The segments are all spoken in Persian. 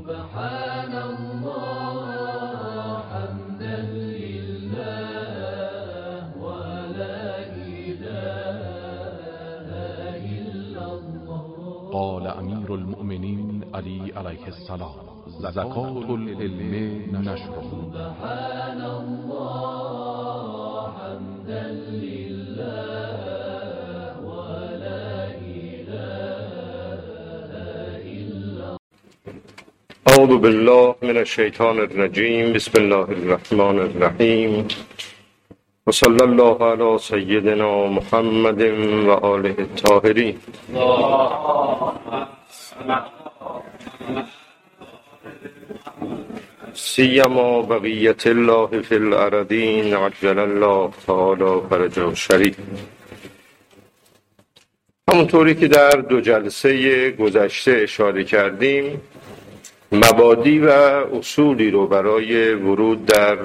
سبحان الله حمدا لله ولا إله إلا الله. قال امیر المؤمنین علی علیه السلام: زکات العلم نشره. سبحان الله حمدا لله ولا إله إلا الله. اعوذ بالله من الشیطان الرجیم. بسم الله الرحمن الرحیم و صلی الله علی سیدنا محمد و آله الطاهرین. سیما بقیت الله فی الارضین عجل الله تعالی فرجه الشریف. همونطوری که در دو جلسه گذشته اشاره کردیم، مبادی و اصولی رو برای ورود در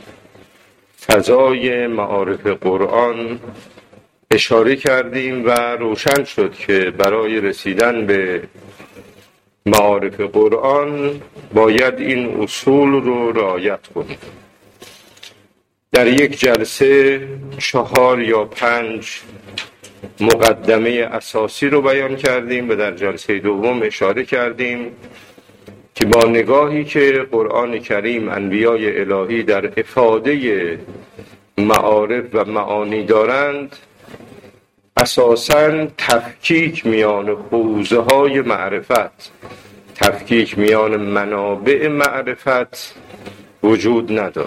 فضای معارف قرآن اشاره کردیم و روشن شد که برای رسیدن به معارف قرآن باید این اصول رو رعایت کنیم. در یک جلسه 4 یا 5 مقدمه اساسی رو بیان کردیم و در جلسه دوم اشاره کردیم که با نگاهی که قرآن کریم انبیای الهی در افاده معارف و معانی دارند، اساساً تفکیک میان حوزه های معرفت، تفکیک میان منابع معرفت وجود ندارد.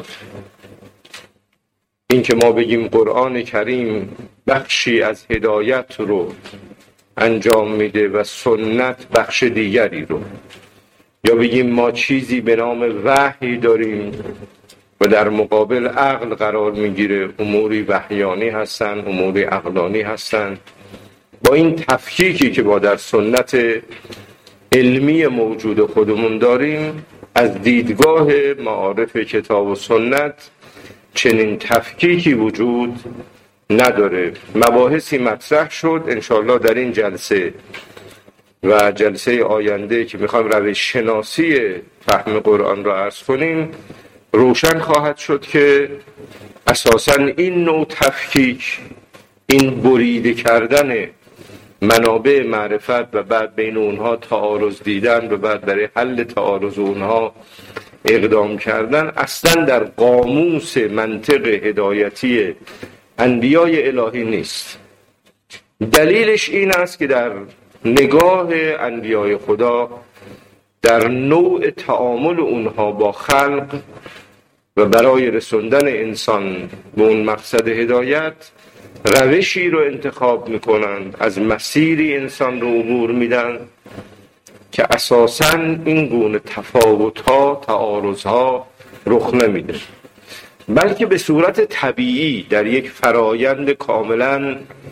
این که ما بگیم قرآن کریم بخشی از هدایت رو انجام میده و سنت بخش دیگری رو، یا بگیم ما چیزی به نام وحی داریم و در مقابل عقل قرار میگیره، اموری وحیانی هستن، اموری عقلانی هستن، با این تفکیکی که با در سنت علمی موجود خودمون داریم، از دیدگاه معارف کتاب و سنت چنین تفکیکی وجود نداره. مباحثی مطرح شد، انشاءالله در این جلسه و جلسه آینده که میخوایم روش شناسی فهم قرآن را عرض کنیم، روشن خواهد شد که اساساً این نوع تفکیک، این بریده کردن منابع معرفت و بعد بین اونها تعارض دیدن و بعد برای حل تعارض اونها اقدام کردن، اصلاً در قاموس منطق هدایتی انبیای الهی نیست. دلیلش این است که در نگاه انبیای خدا، در نوع تعامل اونها با خلق و برای رسوندن انسان به اون مقصد هدایت، روشی رو انتخاب میکنند، از مسیری انسان رو عبور میدن که اساساً این گونه تفاوت‌ها، تعارض‌ها رخ نمیده، بلکه به صورت طبیعی در یک فرایند کاملاً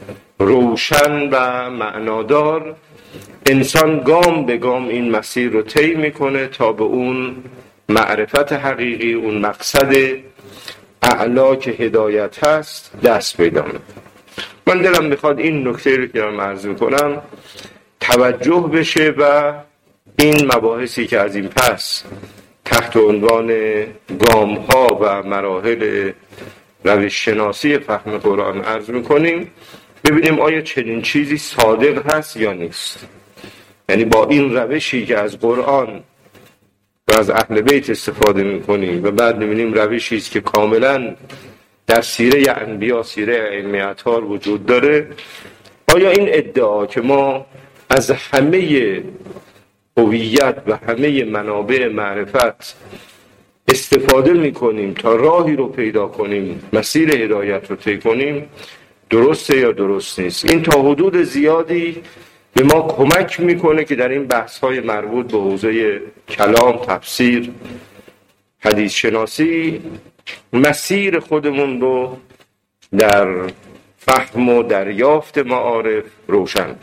روشن و معنادار انسان گام به گام این مسیر رو طی میکنه تا به اون معرفت حقیقی، اون مقصد اعلا که هدایت هست دست پیدا کنه. من دلم میخواد این نکته رو که من عرض میکنم توجه بشه و این مباحثی که از این پس تحت عنوان گام ها و مراحل روش شناسی فهم قرآن عرض میکنیم، ببینیم آیا چنین چیزی صادق هست یا نیست. یعنی با این روشی که از قرآن و از اهل بیت استفاده میکنیم و بعد میبینیم روشی است که کاملا در سیره انبیا، سیره ائمه اطهار وجود داره، آیا این ادعا که ما از همه هویت و همه منابع معرفت استفاده میکنیم تا راهی رو پیدا کنیم، مسیر هدایت رو طی کنیم، درسته یا درست نیست؟ این تا حدود زیادی به ما کمک میکنه که در این بحث‌های مربوط به حوزه کلام، تفسیر، حدیث شناسی مسیر خودمون رو در فهم و دریافت معارف روشن.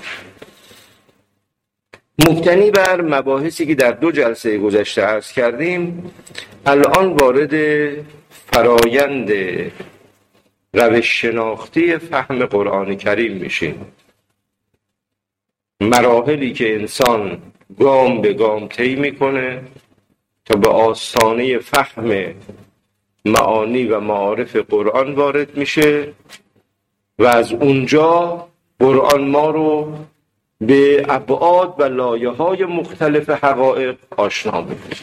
مبتنی بر مباحثی که در 2 جلسه گذشته عرض کردیم، الان وارد فرایند روش شناختی فهم قرآن کریم میشیم. مراحلی که انسان گام به گام طی میکنه تا به آستانه فهم معانی و معارف قرآن وارد میشه و از اونجا قرآن ما رو به ابعاد و لایه‌های مختلف حقایق آشنا می‌کنه.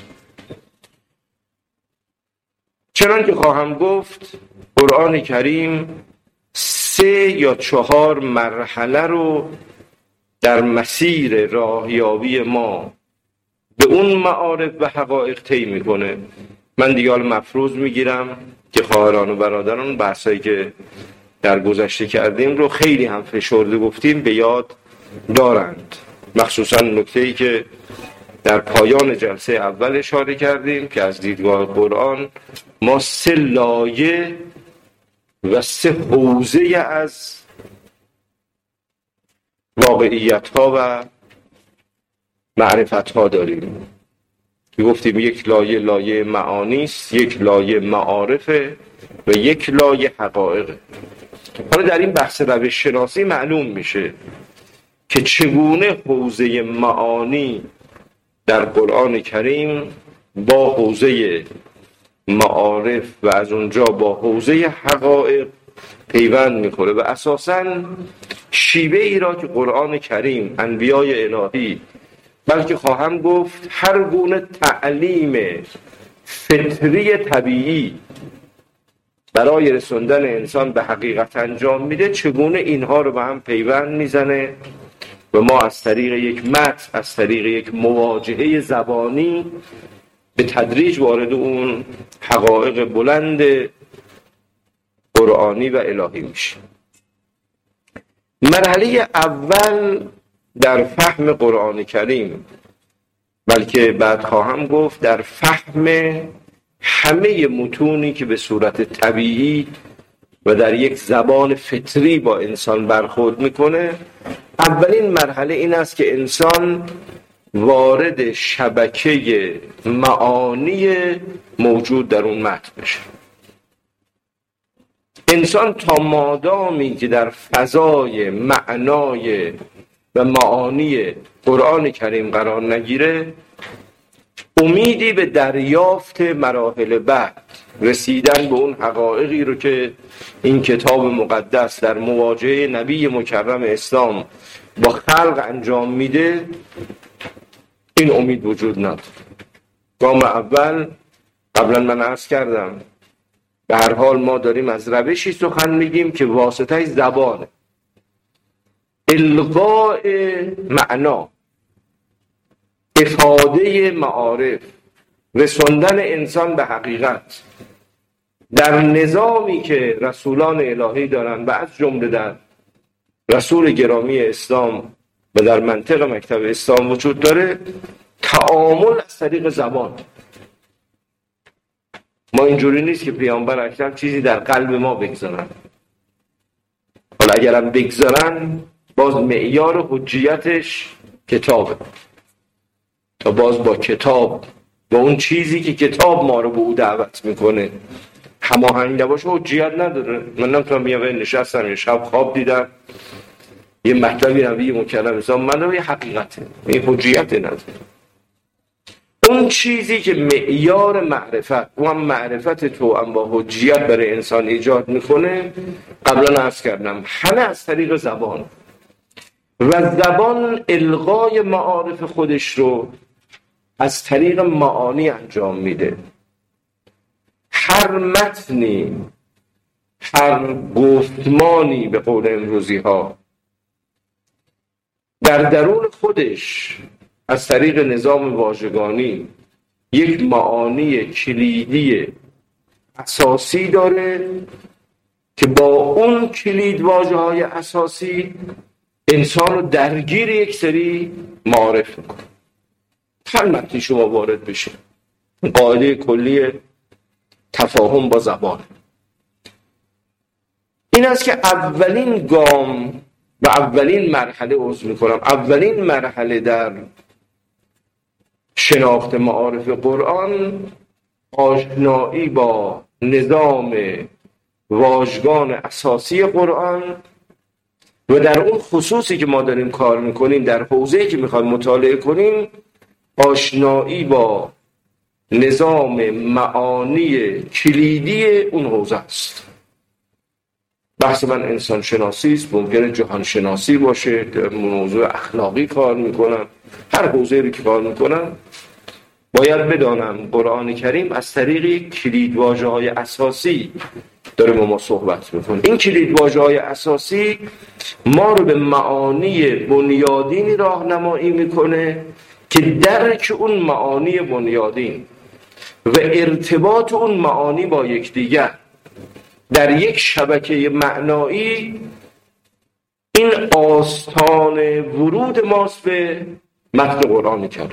چنان که خواهم گفت قرآن کریم 3 یا 4 مرحله رو در مسیر راهیابی ما به اون معارف و حقایق طی میکنه. من دیگه حال مفروض میگیرم که خواهران و برادران بحثایی که در گذشته کردیم رو خیلی هم فشرده گفتیم به یاد دارند، مخصوصا نکته‌ای که در پایان جلسه اول اشاره کردیم که از دیدگاه قرآن ما 3 لایه و 3 حوزه از واقعیت‌ها و معرفت‌ها داریم. گفتیم یک لایه معانی است، یک لایه معارفه و یک لایه حقایقه. حالا در این بحث روش شناسی معلوم میشه که چگونه حوزه معانی در قرآن کریم با حوزه معارف و از اونجا با حوزه حقایق پیوند میخوره و اساساً شیوه ای را که قرآن کریم، انبیای الهی، بلکه خواهم گفت هر گونه تعلیم فطری طبیعی برای رسوندن انسان به حقیقت انجام میده، چگونه اینها رو به هم پیوند میزنه و ما از طریق یک متن، از طریق یک مواجهه زبانی به تدریج وارد اون حقایق بلند قرآنی و الهی میشیم. مرحله اول در فهم قرآن کریم، بلکه بعد خواهم گفت در فهم همه متونی که به صورت طبیعی و در یک زبان فطری با انسان برخورد میکنه، اولین مرحله این است که انسان وارد شبکه معانی موجود در اون متن بشه. انسان تا مادامی که در فضای معنای و معانی قرآن کریم قرار نگیره، امیدی به دریافت مراحل بعد، رسیدن به اون حقایقی رو که این کتاب مقدس در مواجهه نبی مکرم اسلام با خلق انجام میده، این امید وجود نداره. گام اول، قبلا من عرض کردم، به هر حال ما داریم از روشی سخن میگیم که واسطه زبانه، القاء معنا، افاده معارف، رسوندن انسان به حقیقت در نظامی که رسولان الهی دارن و از جمله در رسول گرامی اسلام و در منطق مکتب اسلام وجود داره. تعامل از طریق زبان. ما اینجوری نیست که پیامبر اکرم چیزی در قلب ما بگذارن. حالا اگرم بگذارن، باز معیار حجیتش کتابه، تا باز با کتاب، با اون چیزی که کتاب ما رو به او دعوت میکنه هماهنگ نباشه، حجیت نداره. من نمیتونم بیام نشستم یه شب خواب دیدم یه مطلبی نبی مکرم اسلام من یه حقیقته، این حجیت نداره. اون چیزی که معیار معرفت، اون معرفت تو هم با حجیت برای انسان ایجاد میکنه، قبلا عرض کردم همه از طریق زبان، و زبان القای معارف خودش رو از طریق معانی انجام میده. هر متنی، هر گفتمانی به قول امروزی ها در درون خودش از طریق نظام واژگانی یک معانی کلیدی اساسی داره که با اون کلید واژه‌های اساسی انسان رو درگیر یک سری معارف میکنه. هر متنی شما وارد بشه، قاعده کلی تفاهم با زبان این است که اولین گام و اولین مرحله، اولین مرحله در شناخت معارف قرآن، آشنایی با نظام واژگان اساسی قرآن و در اون خصوصی که ما داریم کار میکنیم، در حوزه‌ای که میخوایم مطالعه کنیم، آشنایی با نظام معانی کلیدی اون حوزه است. بحث من انسان شناسی است، ممکنه جهان شناسی باشه، موضوع اخلاقی کار میکنم، هر حوزه‌ای رو که کار میکنم باید بدانم قرآن کریم از طریق کلیدواژه‌های اساسی داره با ما صحبت میکنه. این کلیدواژه‌های اساسی ما رو به معانی بنیادینی راهنمایی میکنه که درک اون معانی بنیادین و ارتباط اون معانی با یکدیگر در یک شبکه معنایی این آستان ورود ماست به متن قرآن کریم.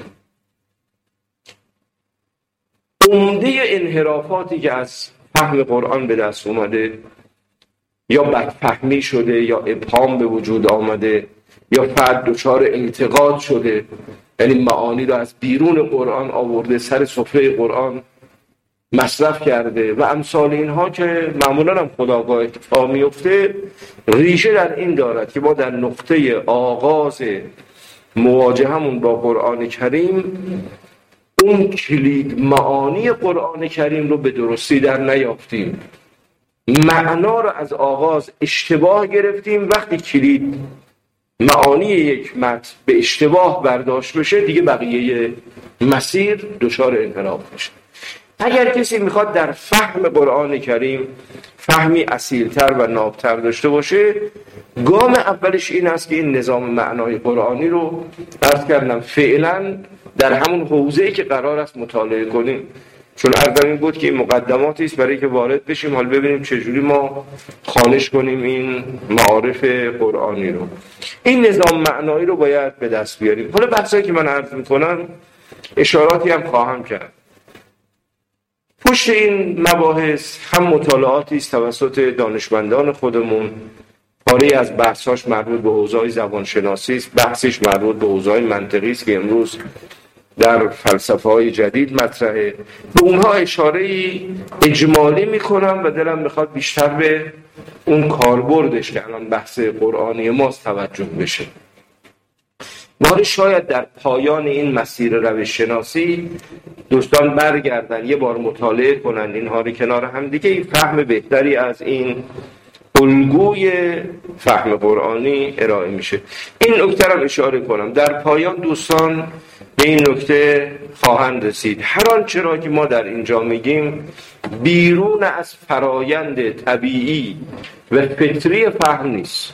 عمده انحرافاتی که از فهم قرآن به دست اومده یا بدفهمی شده یا ابهام به وجود آمده یا فرد دچار انتقاد شده، یعنی معانی رو از بیرون قرآن آورده سر سفره قرآن مصرف کرده و امثال اینها که معمولا هم خودآگاه اتفاق میفته، ریشه در این دارد که ما در نقطه آغاز مواجهمون با قرآن کریم اون کلید معانی قرآن کریم رو به درستی در نیافتیم، معنا رو از آغاز اشتباه گرفتیم. وقتی کلید معانی یک متن به اشتباه برداشت بشه دیگه بقیه مسیر دچار انحراف میشه. اگر کسی میخواد در فهم قرآن کریم فهمی اصیلتر و نابتر داشته باشه، گام اولش این است که این نظام معنای قرآنی رو عرض کردم فعلا در همون حوزه‌ای که قرار است مطالعه کنیم، چون این بود که این مقدماتی است برای که وارد بشیم، حال ببینیم چجوری ما خانش کنیم این معارف قرآنی رو. این نظام معنایی رو باید به دست بیاریم. حالا بحثایی که من عرض میکنم اشاراتی هم خواهم کرد. پشت این مباحث هم مطالعاتی است توسط دانشمندان خودمون، پاره از بحثاش مربوط به حوزه‌های زبانشناسی است، بحثش مربوط به حوزه‌های منطقی است که امروز در فلسفه‌های جدید مطرحه. به اونها اشاره اجمالی میکنم و دلم میخواد بیشتر به اون کاربردش که الان بحث قرآنی ماست توجه بشه. ما شاید در پایان این مسیر روش شناسی دوستان برگردن یه بار مطالعه کنن اینها رو کنار هم دیگه، فهم بهتری از این الگوی فهم قرآنی ارائه میشه. این نکته رو اشاره کنم. در پایان دوستان به این نکته خواهند رسید هر آنچه را که ما در اینجا میگیم بیرون از فرایند طبیعی و فطری فهم نیست.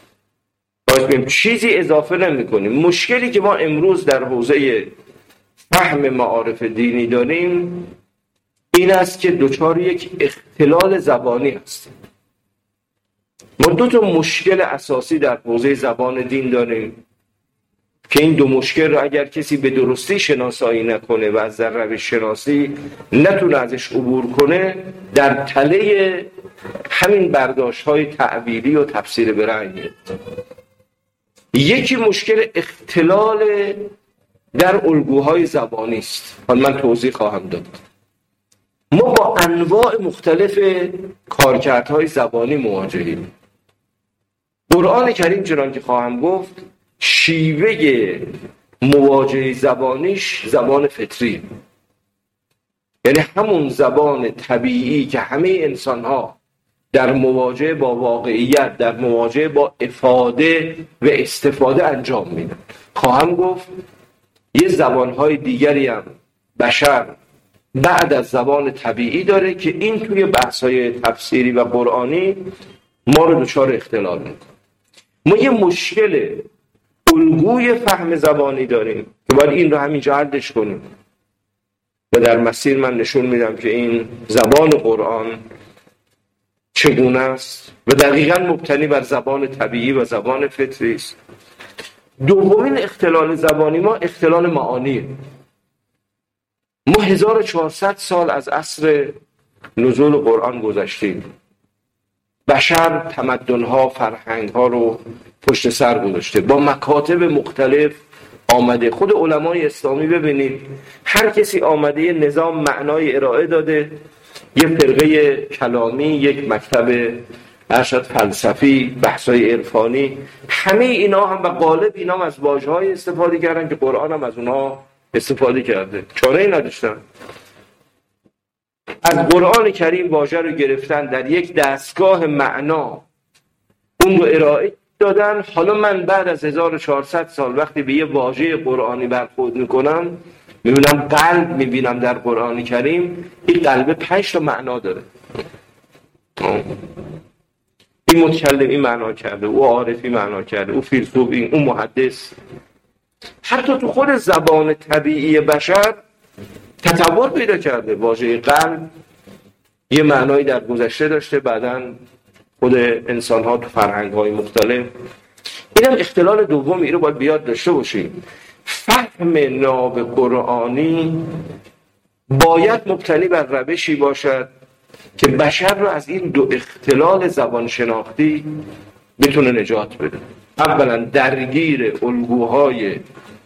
چیزی اضافه نمی کنیم. مشکلی که ما امروز در حوزه فهم معارف دینی داریم این است که دچار یک اختلال زبانی هستیم. ما دو تا مشکل اساسی در حوزه زبان دین داریم که این دو مشکل رو اگر کسی به درستی شناسایی نکنه و از روش شناسی نتونه ازش عبور کنه در تله همین برداشت‌های تعبیری و تفسیر به رأی میاد. یکی مشکل اختلال در الگوهای زبانی است. حالا من توضیح خواهم داد. ما با انواع مختلف کارکردهای زبانی مواجهیم. قرآن کریم چنان که خواهم گفت شیوه مواجهه زبانیش زبان فطری، یعنی همون زبان طبیعی که همه انسان‌ها در مواجهه با واقعیت، در مواجهه با افاده و استفاده انجام میدن. خواهم گفت یه زبانهای دیگری هم بشر بعد از زبان طبیعی داره که این توی بحث‌های تفسیری و قرآنی ما رو دچار اختلال میکنه. ما یه مشکل الگوی فهم زبانی داریم که باید این رو همینجا حلش کنیم و در مسیر من نشون میدم که این زبان قرآن چگونه است و دقیقاً مبتنی بر زبان طبیعی و زبان فطری است. دومین اختلال زبانی ما اختلال معانیه. ما 1400 سال از عصر نزول قرآن گذشتیم. بشر تمدن‌ها، فرهنگ‌ها رو پشت سر گذاشته، با مکاتب مختلف آمده. خود علمای اسلامی ببینید هر کسی آمده یه نظام معنای ارائه داده، یه فرقه کلامی، یک مکتب ارشد فلسفی، بحث‌های عرفانی، همه اینا هم و غالب اینا هم از واژه‌های استفاده کردن که قرآن هم از اونها استفاده کرده. چاره‌ای نداشتن. از قرآن کریم واژه رو گرفتن، در یک دستگاه معنا اون رو ارائه دادن. حالا من بعد از 1400 سال وقتی به یه واژه قرآنی برخورد میکنم، میبینم قلب، میبینم در قرآن کریم این قلب 5 تا معنا داره. این متکلم این معنا کرده، او عارفی معنا کرده، او فیلسوف این، او محدث. حتی تو خود زبان طبیعی بشر تطور پیدا کرده. واژه قلب یه معنایی در گذشته داشته، بعداً خود انسان ها تو فرهنگ های مختلف. اینم اختلال دومی رو باید بیاد داشته باشیم. فهم ناب قرآنی باید مبتنی بر روشی باشد که بشر رو از این دو اختلال زبان شناختی بتونه نجات بده. اولا درگیر الگوهای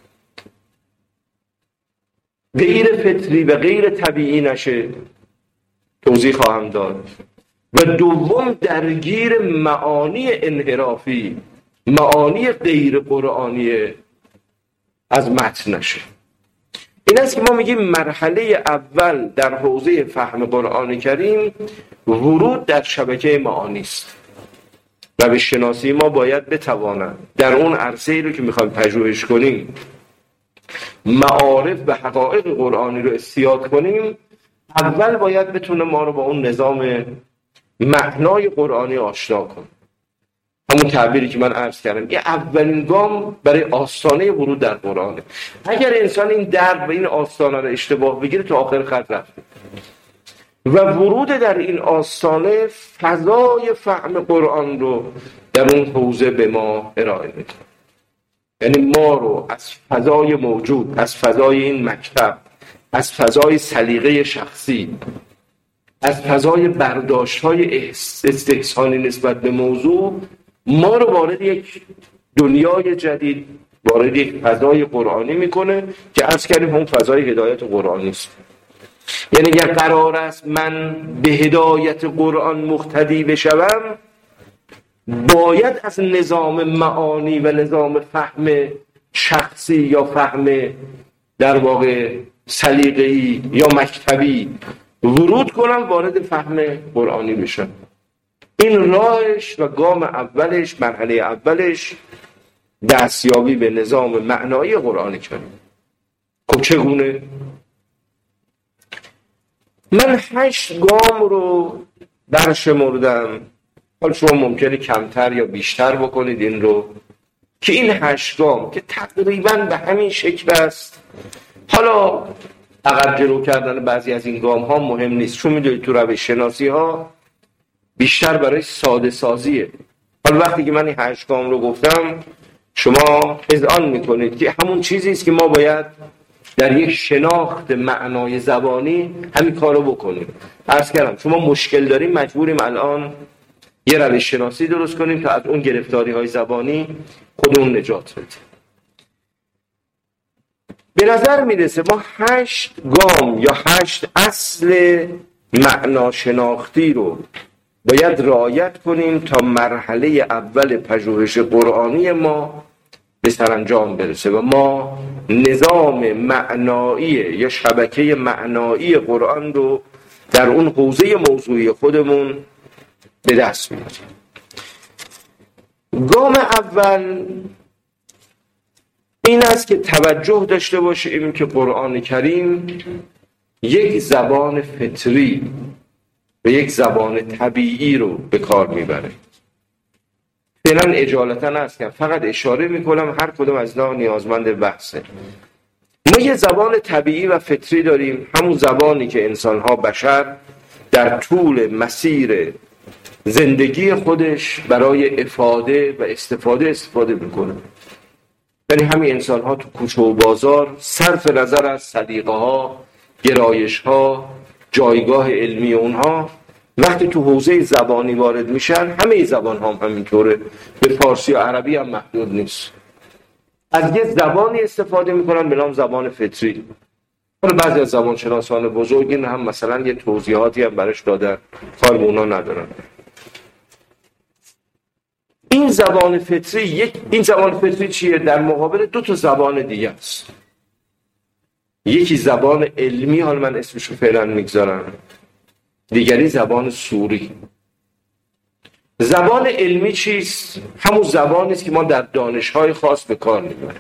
غیر فطری و غیر طبیعی نشه، توضیح خواهم داد. و دوم درگیر معانی انحرافی، معانی غیر قرآنی از متن نشه. این است که ما میگیم مرحله اول در حوزه فهم قرآن کریم ورود در شبکه معانی است. روش شناسی ما باید بتواند در اون عرصه‌ای رو که میخوایم پژوهش کنیم، معارف و حقایق قرآنی رو اصطیاد کنیم، اول باید بتونه ما رو با اون نظام معنای قرآنی آشنا کنه. همون تعبیری که من عرض کردم، این اولین گام برای آستانه ورود در قرآنه. اگر انسان این درد و این آستانه رو اشتباه بگیره تا آخر خط رفته. و ورود در این آستانه فضای فهم قرآن رو در اون حوزه به ما ارائه میده. یعنی ما رو از فضای موجود، از فضای این مکتب، از فضای سلیقه شخصی، از فضای برداشت‌های استحسانی نسبت به موضوع، ما رو وارد یک دنیای جدید، وارد یک فضای قرآنی میکنه که عرض کردیم اون فضای هدایت قرآنی است. یعنی اگر قرار است من به هدایت قرآن مقتدی بشوم، باید از نظام معانی و نظام فهم شخصی یا فهم در واقع سلیقه‌ای یا مکتبی ورود کنم، وارد فهم قرآنی بشم. این راهش و گام اولش، مرحله اولش دستیابی به نظام معنایی قرآن کریم. خب چگونه؟ من 8 گام رو برشمردم. حالا شما ممکنه کمتر یا بیشتر بکنید این رو، که این 8 گام که تقریباً به همین شکل است. حالا عقب جلو کردن بعضی از این گام ها مهم نیست، چون میدونید تو روش شناسی ها بیشتر برای ساده سازیه. حالا وقتی که من این 8 گام رو گفتم، شما اذعان میکنید که همون چیزی است که ما باید در یک شناخت معنای زبانی همین کارو بکنیم. عرض کردم شما مشکل داریم، مجبوریم الان یه روش شناسی درست کنیم تا از اون گرفتاری های زبانی خودمون نجات بدیم. به نظر میرسه ما 8 گام یا 8 اصل معنا شناختی رو باید رعایت کنیم تا مرحله اول پژوهش قرآنی ما به سرانجام برسه و ما نظام معنایی یا شبکه معنایی قرآن رو در اون حوزه موضوعی خودمون به دست بیاریم. گام اول این است که توجه داشته باشیم که قرآن کریم یک زبان فطری و یک زبان طبیعی رو به کار میبره. فعلا اجالتا هست که فقط اشاره میکنم، هر کدوم از اینا نیازمند بحثه. ما یه زبان طبیعی و فطری داریم، همون زبانی که انسان‌ها بشر در طول مسیر زندگی خودش برای افاده و استفاده میکنه. یعنی همین انسان‌ها تو کوچه و بازار صرف نظر از سلیقه‌ها، گرایش‌ها، جایگاه علمی اونها، وقتی تو حوزه زبانی وارد میشن، همه زبان هم همینطوره، به فارسی و عربی هم محدود نیست، از یه زبانی استفاده میکنن به نام زبان فطری. حالا بعضی از زبانشناسان بزرگ این هم مثلا یه توضیحاتی هم برش دادن، کار به اونا ندارن. این زبان فطری چیه؟ در مقابل 2 زبان دیگه است. یکی زبان علمی، حالا من اسمشو فعلا میگذارم، دیگری زبان صوری. زبان علمی چیست؟ همون زبانی است که ما در دانش‌های خاص به کار می‌بریم.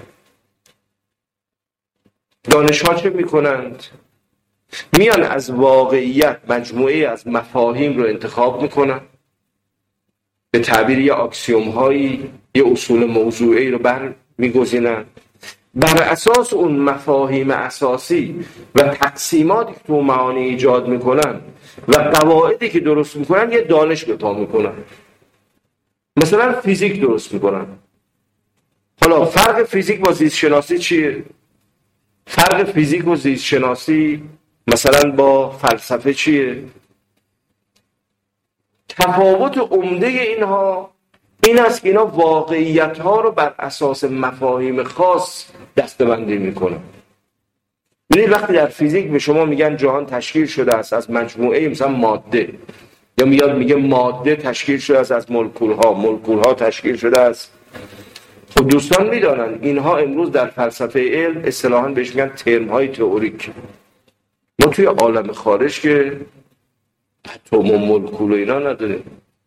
دانش‌ها چه می‌کنند؟ میان از واقعیت مجموعه از مفاهیم رو انتخاب می‌کنن، به تعبیر یه اکسیوم‌هایی، یه اصول موضوعی رو می‌گزینن. بر اساس اون مفاهیم اساسی و تقسیماتی که تو معانی ایجاد می‌کنن و قواعدی که درست می‌کنن یه دانش به پا می‌کنن. مثلا فیزیک درست میکنن. حالا فرق فیزیک با زیست شناسی چیه؟ فرق فیزیک و زیست شناسی مثلا با فلسفه چیه؟ تفاوت عمده اینها این است که اینا واقعیت ها رو بر اساس مفاهیم خاص دسته‌بندی میکنن. ببینید وقتی در فیزیک به شما میگن جهان تشکیل شده است از مجموعه مثلا ماده، یا میگه ماده تشکیل شده است از مولکول‌ها تشکیل شده است. خب دوستان میدانن اینها امروز در فلسفه علم اصطلاحاً بهش میگن ترم‌های تئوریک. ما توی عالم خارج که اتم و مولکول و اینا نداریم.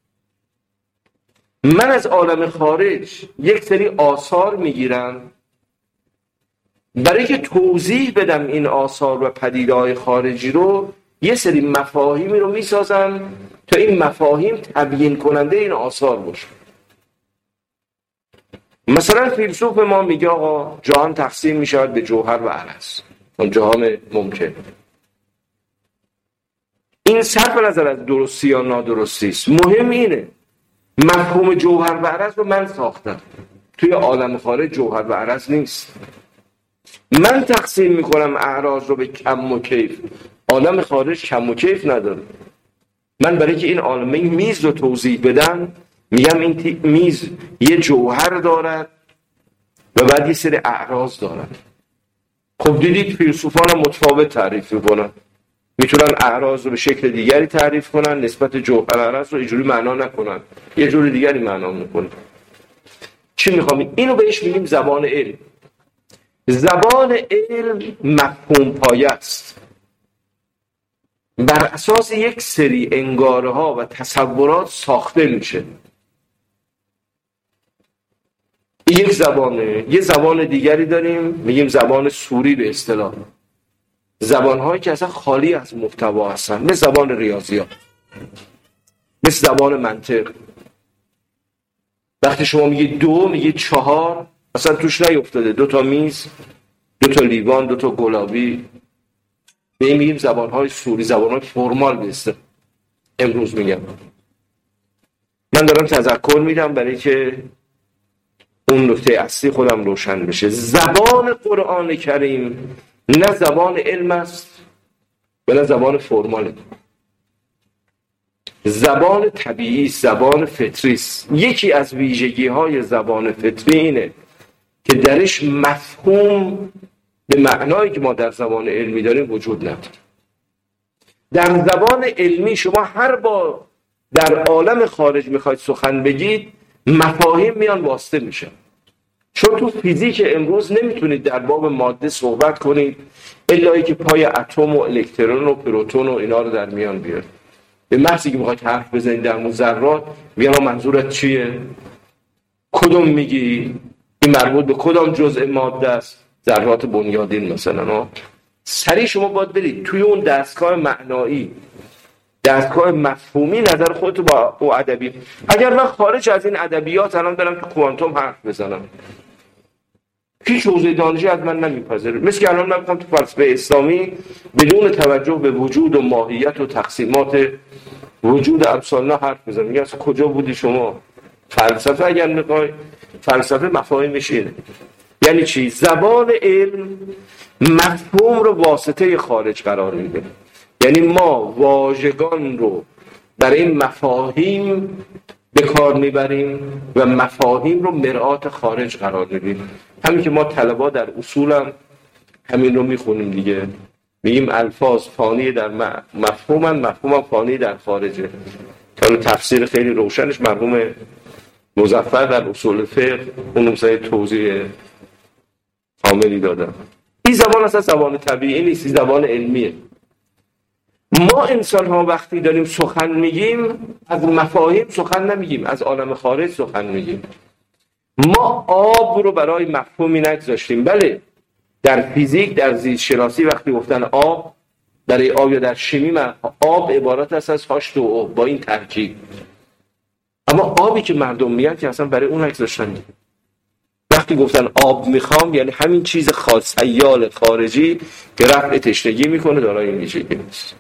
من از عالم خارج یک سری آثار میگیرم برای که توضیح بدم این آثار و پدیده‌های خارجی رو، یه سری مفاهیمی رو میسازم تا این مفاهیم تبیین کننده این آثار باشه. مثلا فیلسوف ما میگه آقا جهان تقسیم میشود به جوهر و عرض، اون جهان ممکن. این صرف نظر از درستی یا نادرستی است، مهم اینه مفهوم جوهر و عرض رو من ساختم. توی عالم خارج جوهر و عرض نیست. من تقسیم میکنم اعراض رو به کم و کیف. عالم خارج کم و کیف نداره. من برای که این عالم میز رو توضیح بدم میگم این میز یه جوهر دارد و بعد یه سری اعراض دارد. خب دیدید فیلسوفان متفاوت تعریف میکنن. میتونن اعراض رو به شکل دیگری تعریف کنن، نسبت جوهر اعراض رو اینجوری معنا نکنن، یه جوری دیگری معنا میکنن. چی میخوام؟ اینو بهش میگیم زبان علم. زبان علم مفهوم پایه است. بر اساس یک سری انگاره ها و تصورات ساخته میشه. یک زبانه. یه زبان دیگری داریم میگیم زبان صوری به اصطلاح. زبان‌هایی که اصلا خالی از محتوا هستن، مثل زبان ریاضیات، مثل زبان منطق. وقتی شما میگید دو، میگید چهار، اصلا توش نیفتاده 2 تا میز، 2 تا لیوان، 2 تا گلابی. به این میگیم زبان‌های صوری، زبان‌های فرمال به اصطلاح. امروز میگم من دارم تذکر میدم برای که اون نکته اصلی خودم روشن بشه. زبان قرآن کریم نه زبان علم است و نه زبان فرماله. زبان طبیعی، زبان فطری است. یکی از ویژگی‌های زبان فطری اینه که درش مفهوم به معنایی که ما در زبان علمی داریم وجود نداره. در زبان علمی شما هر بار در عالم خارج میخواید سخن بگید مفاهیم میان واسطه میشن. چون تو فیزیک امروز نمیتونید در باب ماده صحبت کنید الا اینکه پای اتم و الکترون و پروتون و اینا رو در میان بیارید. به محضی که میخواید حرف بزنید در مورد ذرات میگن منظورت چیه؟ کدوم میگی؟ این مربوط به کدام جزء ماده است؟ ذرات بنیادین مثلا. سریع شما باید برید توی اون دستگاه معنایی، دستگاه مفهومی نظر خودتو با ادبی. اگر من خارج از این ادبیات الان برم تو کوانتوم حرف بزنم، هیچ حوزه دانشی از من نمیپذیره. مثل که الان من بخوام تو فلسفه اسلامی بدون توجه به وجود و ماهیت و تقسیمات وجود امثالنا حرف بزنم، میگه اصلا کجا بودی شما؟ فلسفه اگر میخوای، فلسفه مفاهیمش اینه. یعنی چی؟ زبان علم مفهوم رو واسطه خارج قرار میده. یعنی ما واژگان رو برای مفاهیم به کار میبریم و مفاهیم رو مرآت خارج قرار میدیم. همین که ما طلبا در اصولم همین رو میخونیم دیگه، میگیم الفاظ فانی در مفهومن، مفهومم فانی در خارجه. تا تفسیر خیلی روشنش مرحوم مظفر در اصول فقه اون مثلا توضیح کاملی دادن. این زبان اصلا زبان طبیعی نیست، این زبان علمیه. ما انسان ها وقتی داریم سخن میگیم از مفاهیم سخن نمیگیم، از عالم خارج سخن میگیم. ما آب رو برای مفهومی نگذاشتیم. بله در فیزیک، در زیست شناسی وقتی گفتن آب، برای آب یا در شیمی آب عبارت است از H2O با این ترکیب. اما آبی که مردم میگن که اصلا برای اون نگذاشتن. وقتی گفتن آب میخوام یعنی همین چیز خاص سیال خارجی که رفع تشنگی میکنه دارای این ویژگی نیست.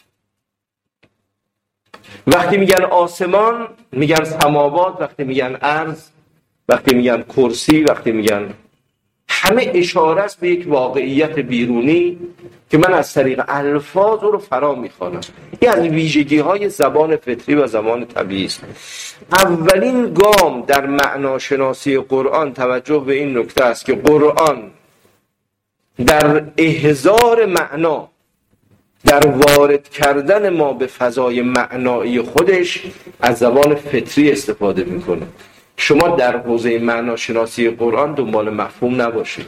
وقتی میگن آسمان میگن سماوات، وقتی میگن ارض، وقتی میگن کرسی، وقتی میگن همه اشاره است به یک واقعیت بیرونی که من از طریق الفاظ رو فرا میخوانم. این از ویژگی های زبان فطری و زبان طبیعی است. اولین گام در معناشناسی قرآن توجه به این نکته است که قرآن در احضار معنا، در وارد کردن ما به فضای معنایی خودش از زبان فطری استفاده میکنه. شما در حوزه معناشناسی قرآن دنبال مفهوم نباشید.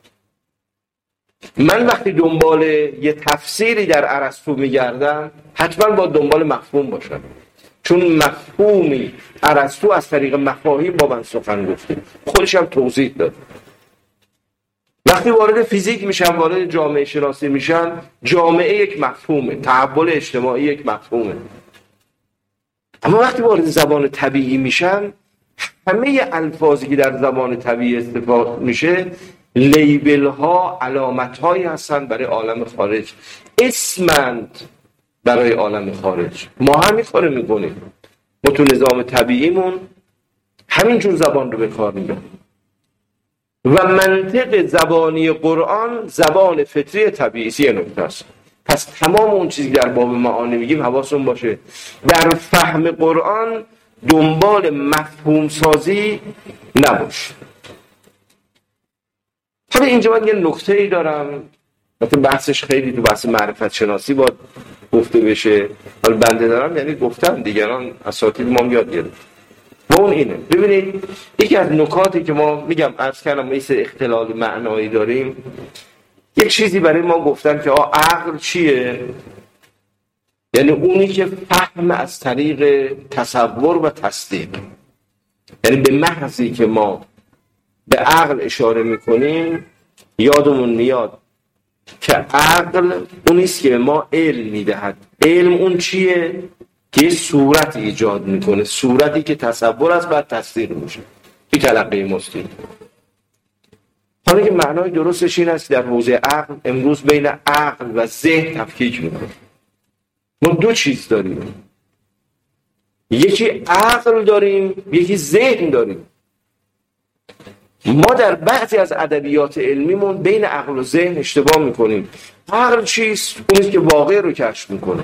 من وقتی دنبال یه تفسیری در ارسطو میگردم حتما با دنبال مفهوم باشم، چون مفهومی ارسطو از طریق مفاهیم با من سخن گفته، خودش هم توضیح داد. وقتی وارد فیزیک میشم، وارد جامعه شناسی میشم، جامعه یک مفهومه، تحول اجتماعی یک مفهومه. اما وقتی وارد زبان طبیعی میشم، همه الفاظی که در زبان طبیعی استفاده میشه لیبل ها، علامت هایی هستن برای عالم خارج، اسمند برای عالم خارج. ما همین کارو میکنیم. ما تو نظام طبیعیمون همینجور زبان رو به کار میبریم و منطق زبانی قرآن زبان فطری طبیعی نکته است. پس تمام اون چیزی در باب معانی میگیم حواسون باشه. در فهم قرآن دنبال مفهوم سازی نباش. حالا اینجا من یه نکته‌ای دارم، مثلا بحثش خیلی تو بحث معرفت شناسی باید گفته بشه. حالا بنده دارم یعنی گفتم، دیگران اساتید ما یاد گرفتن. و اون اینه، ببینید یکی از نکاتی که ما میگم عرض کردم مثل اختلال معنایی داریم، یک چیزی برای ما گفتن که عقل چیه؟ یعنی اونی که فهم از طریق تصور و تصدیق، یعنی به محضی که ما به عقل اشاره میکنیم یادمون میاد که عقل اونیست که ما علم میدهد. علم اون چیه؟ که صورت ایجاد میکنه، صورتی که تصور است بعد تصدیق میشه. این تلقی مستقیم. حالا که معنای درستش این است در حوزه عقل امروز بین عقل و ذهن تفکیک میکنه. ما دو چیز داریم، یکی عقل داریم، یکی ذهن داریم. ما در بعضی از ادبیات علمیمون بین عقل و ذهن اشتباه میکنیم. عقل چیست؟ اونیست که واقع رو کشف میکنه.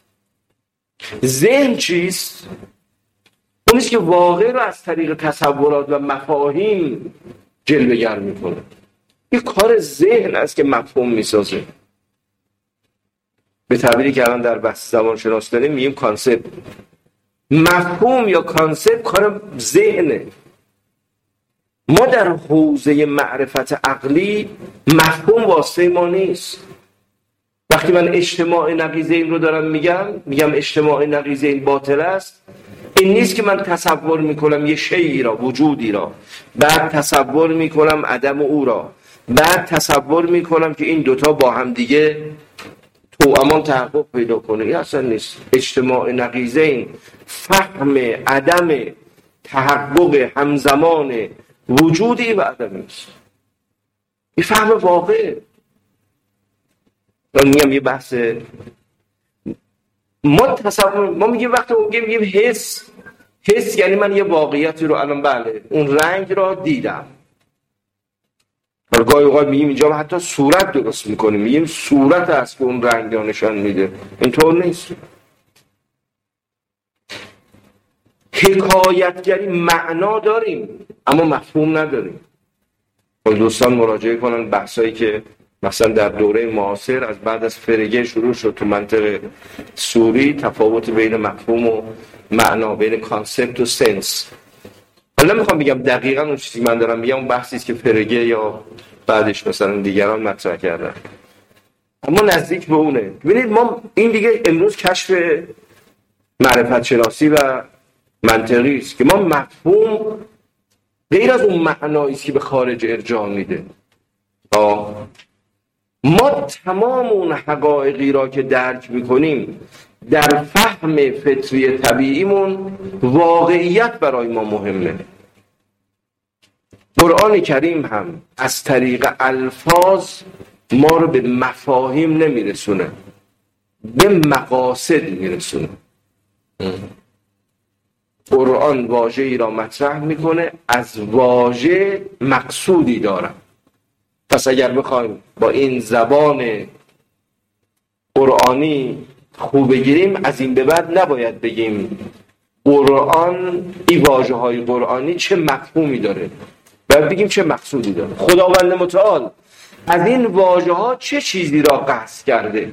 ذهن چیست؟ اونیست که واقع رو از طریق تصورات و مفاهیم جلوه‌گر میکنه. این کار ذهن است که مفهوم میسازه. به تعبیری که الان در بحث زبان شناسی داریم میگیم کانسپت. مفهوم یا کانسپت کار ذهنه. ما در حوزه معرفت عقلی مفهوم واسطه ما نیست. وقتی من اجتماع نقیضین رو دارم میگم اجتماع نقیضین باطل است، این نیست که من تصور میکنم یه شیئی را، وجودی را، بعد تصور میکنم عدم او را، بعد تصور میکنم که این دوتا با هم دیگه توامان تحقق پیدا کنه. این اصلا نیست. اجتماع نقیضین فهم عدم تحقق همزمان وجودی و عدمی است. این فهم واقعه. من میگم یه بحث ما میگیم وقتی میگیم حس یعنی من یه واقعیتی رو الان بله اون رنگ را دیدم. گاهی اوقات میگیم اینجا حتی صورت درست میکنیم، میگیم صورت است که اون رنگ را نشان میده. اینطور نیست. حکایتگری معنا داریم اما مفهوم نداریم. دوستان مراجعه کنن بحثایی که مثلا در دوره معاصر از بعد از فرگه شروع شد تو منطقه سوری، تفاوت بین مفهوم و معنا، بین کانسپت و سنس. حالا نمیخوام بگم دقیقاً اون چیزی من دارم میگم اون بحثی است که فرگه یا بعدش مثلا دیگران مطرح کردن. اما نزدیک به اونه. ببینید ما این دیگه امروز کشف معرفت شناسی و منطقی است که ما مفهوم غیر از اون معنایی است که به خارج ارجاع میده. ما تمام اون حقایقی را که درک میکنیم در فهم فطری طبیعیمون واقعیت برای ما مهمه. قرآن کریم هم از طریق الفاظ ما رو به مفاهیم نمیرسونه، به مقاصد میرسونه. قرآن واژه‌ای را مطرح میکنه، از واژه مقصودی داره. پس اگر بخوایم با این زبان قرآنی خوب بگیریم، از این به بعد نباید بگیم قرآن، این واژه‌های قرآنی چه مفهومی داره، باید بگیم چه مقصودی داره. خداوند متعال از این واژه‌ها چه چیزی را قصد کرده،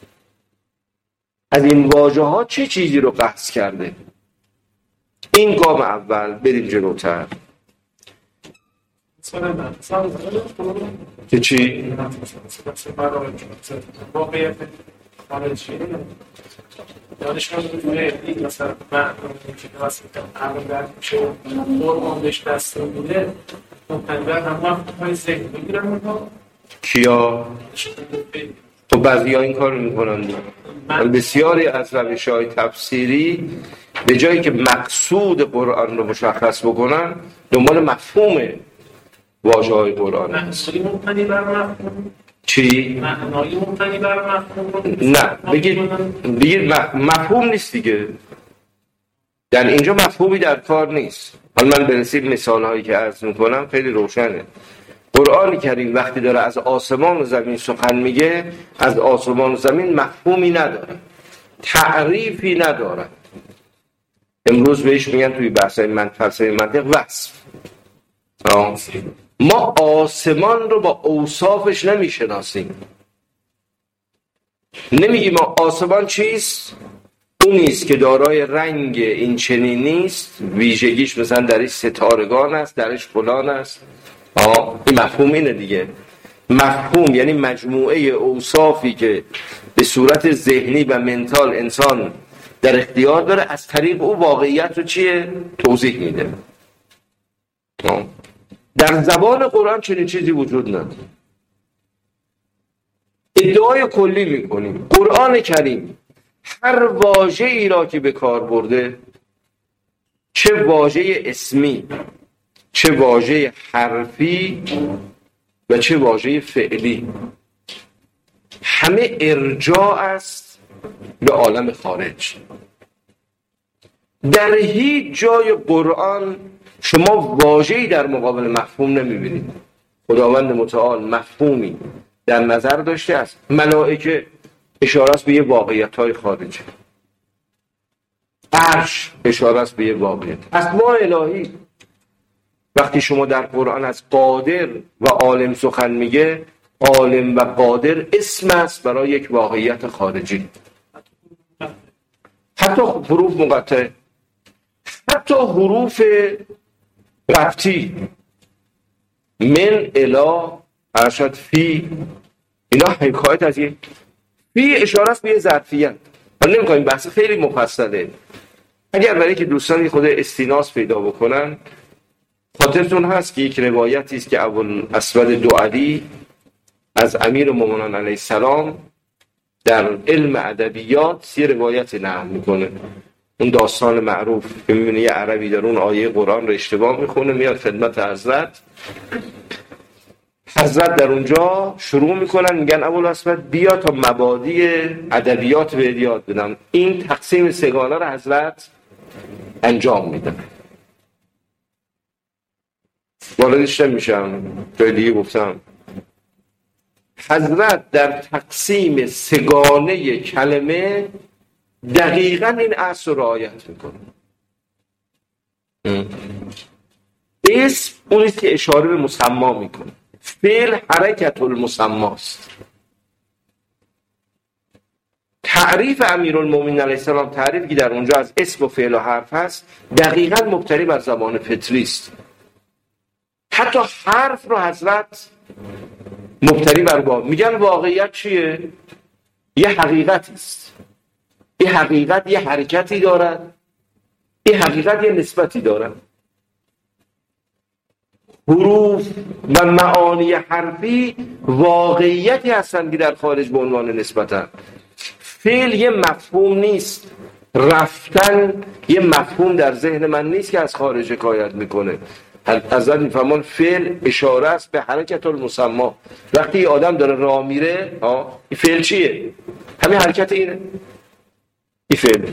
از این واژه‌ها چه چیزی رو قصد کرده. این گام اول. بریم جلوتر که چی؟ واقعیت خارجی دانشگاه این مثلا من که واسه قانون در میشه قرآن بهش دستور میده، ممکنه هم های ذهن بگیرن اونها. کیا؟ خب بعضی‌ها این کار رو میکنن. بسیاری از روش‌های تفسیری به جایی که مقصود قرآن رو مشخص بکنن دنبال مفهوم واژه‌های قرآن. معنایی مبتنی بر مفهوم. چی؟ معنایی مبتنی بر مفهوم. نه بگید مفهوم نیست دیگه. در اینجا مفهومی در کار نیست. حالا من برسیم مثال‌هایی که عرض میکنم خیلی روشنه. قرآن کریم وقتی داره از آسمان و زمین سخن میگه، از آسمان و زمین مفهومی نداره، تعریفی نداره. امروز بهش میگن توی بحث‌های فلسفه منطق وصف. ما آسمان رو با اوصافش نمیشناسیم. نمیگیم ما آسمان چیست؟ اون نیست که دارای رنگ این چنین نیست، ویژگیش مثلا درش ستارگان است، درش فلان است. این مفهوم اینه دیگه. مفهوم یعنی مجموعه اوصافی که به صورت ذهنی و منتال انسان در اختیار داره، از طریق او واقعیت رو چیه؟ توضیح میده. در زبان قرآن چنین چیزی وجود نداره. ادعای کلی میکنیم قرآن کریم هر واژه‌ای را که به کار برده، چه واژه اسمی، چه واژه حرفی و چه واژه فعلی، همه ارجاع است به عالم خارج. در هیچ جای قرآن شما واژه‌ای در مقابل مفهوم نمیبینید. خداوند متعال مفهومی در نظر داشته است. ملائکه اشاره است به یه واقعیت‌های خارجی، عرش اشاره است به یه واقعیت. اسماء الهی وقتی شما در قرآن از قادر و عالم سخن میگه، عالم و قادر اسم است برای یک واقعیت خارجی. حتی حروف مقطع، حتی حروف ربطی، من اله ارشد فی، اینا حکایت از یک فی اشاره است به یه ظرفیت. حالا نمی‌کنیم بحث خیلی مفصله. اگر برای که دوستان خود استیناس پیدا بکنن، خاطرتون هست که یک روایتی است که ابوالاسود دؤلی از امیرالمومنین علیه السلام در علم ادبیات یه روایت نقل میکنه. اون داستان معروف که میبینه یه عربی در اون آیه قرآن رو اشتباه میخونه، میاد خدمت حضرت در اونجا شروع میکنن میگن ابوالاسود بیا تا مبادی ادبیات به یاد بدم. این تقسیم سگانه رو حضرت انجام میدن. واردش نمیشم، جای دیگه گفتم حضرت در تقسیم سگانه کلمه دقیقاً این اصل رو رعایت میکنه. اسم اونیست که اشاره به مسما میکنه، فعل حرکت المسماست. تعریف امیرالمومنین علیه السلام، تعریفی که در اونجا از اسم و فعل و حرف هست، دقیقاً مبتنی بر زبان فطری است. حتی حرف رو حضرت مبتنی بر واقع. میگن واقعیت چیه؟ یه حقیقتی است. این حقیقت یه حرکتی دارد، این حقیقت یه نسبتی دارد. حروف و معانی حرفی واقعیتی هستند که در خارج به عنوان نسبتن. فعل یه مفهوم نیست، رفتن یه مفهوم در ذهن من نیست که از خارج حکایت میکنه. حضرت میفرمان فعل اشاره است به حرکت المسمى. وقتی یه آدم داره راه میره، این فعل چیه؟ همین حرکت اینه، این فعل.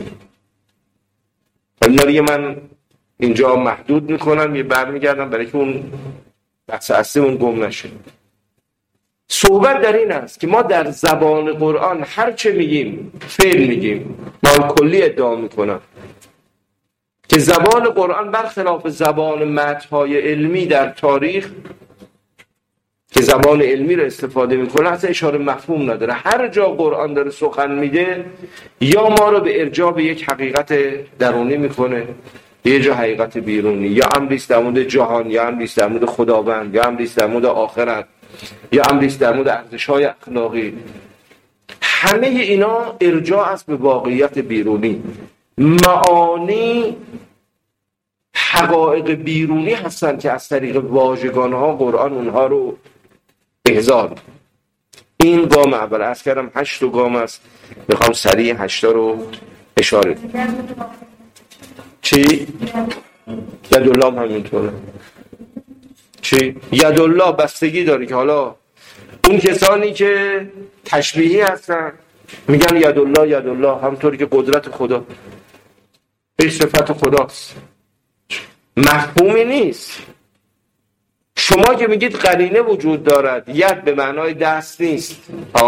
ولی من اینجا محدود میکنم، یه برمیگردم برای که اون بحث اصلیمون گم نشه. صحبت در این است که ما در زبان قرآن هر چه میگیم فعل میگیم. من کلی ادعا میکنم که زبان قرآن برخلاف زبان متن‌های علمی در تاریخ که زبان علمی رو استفاده میکنه اصلا اشاره مفهوم نداره. هر جا قرآن داره سخن میده یا ما رو به ارجاع به یک حقیقت درونی میکنه، یه جا حقیقت بیرونی، یا امریست در مورد جهان، یا امریست در مورد خداوند، یا امریست در مورد آخرت، یا امریست در مورد ارزش‌های اخلاقی. همه اینا ارجاع است به واقعیت بیرونی. معانی حقایق بیرونی هستن که از طریق واژگان‌ها قرآن اونها رو احضار. این گام اول. عرض کردم 8 گام است، میخوام سریع 8 رو اشاره کنم. چی؟ یدالله هم همینطوره. چی؟ یدالله بستگی داره که حالا اون کسانی که تشبیهی هستن میگن یدالله یدالله، همونطوری که قدرت خدا به صفت خداست، مفهومی نیست. شما که میگید قرینه وجود دارد، ید به معنای دست نیست،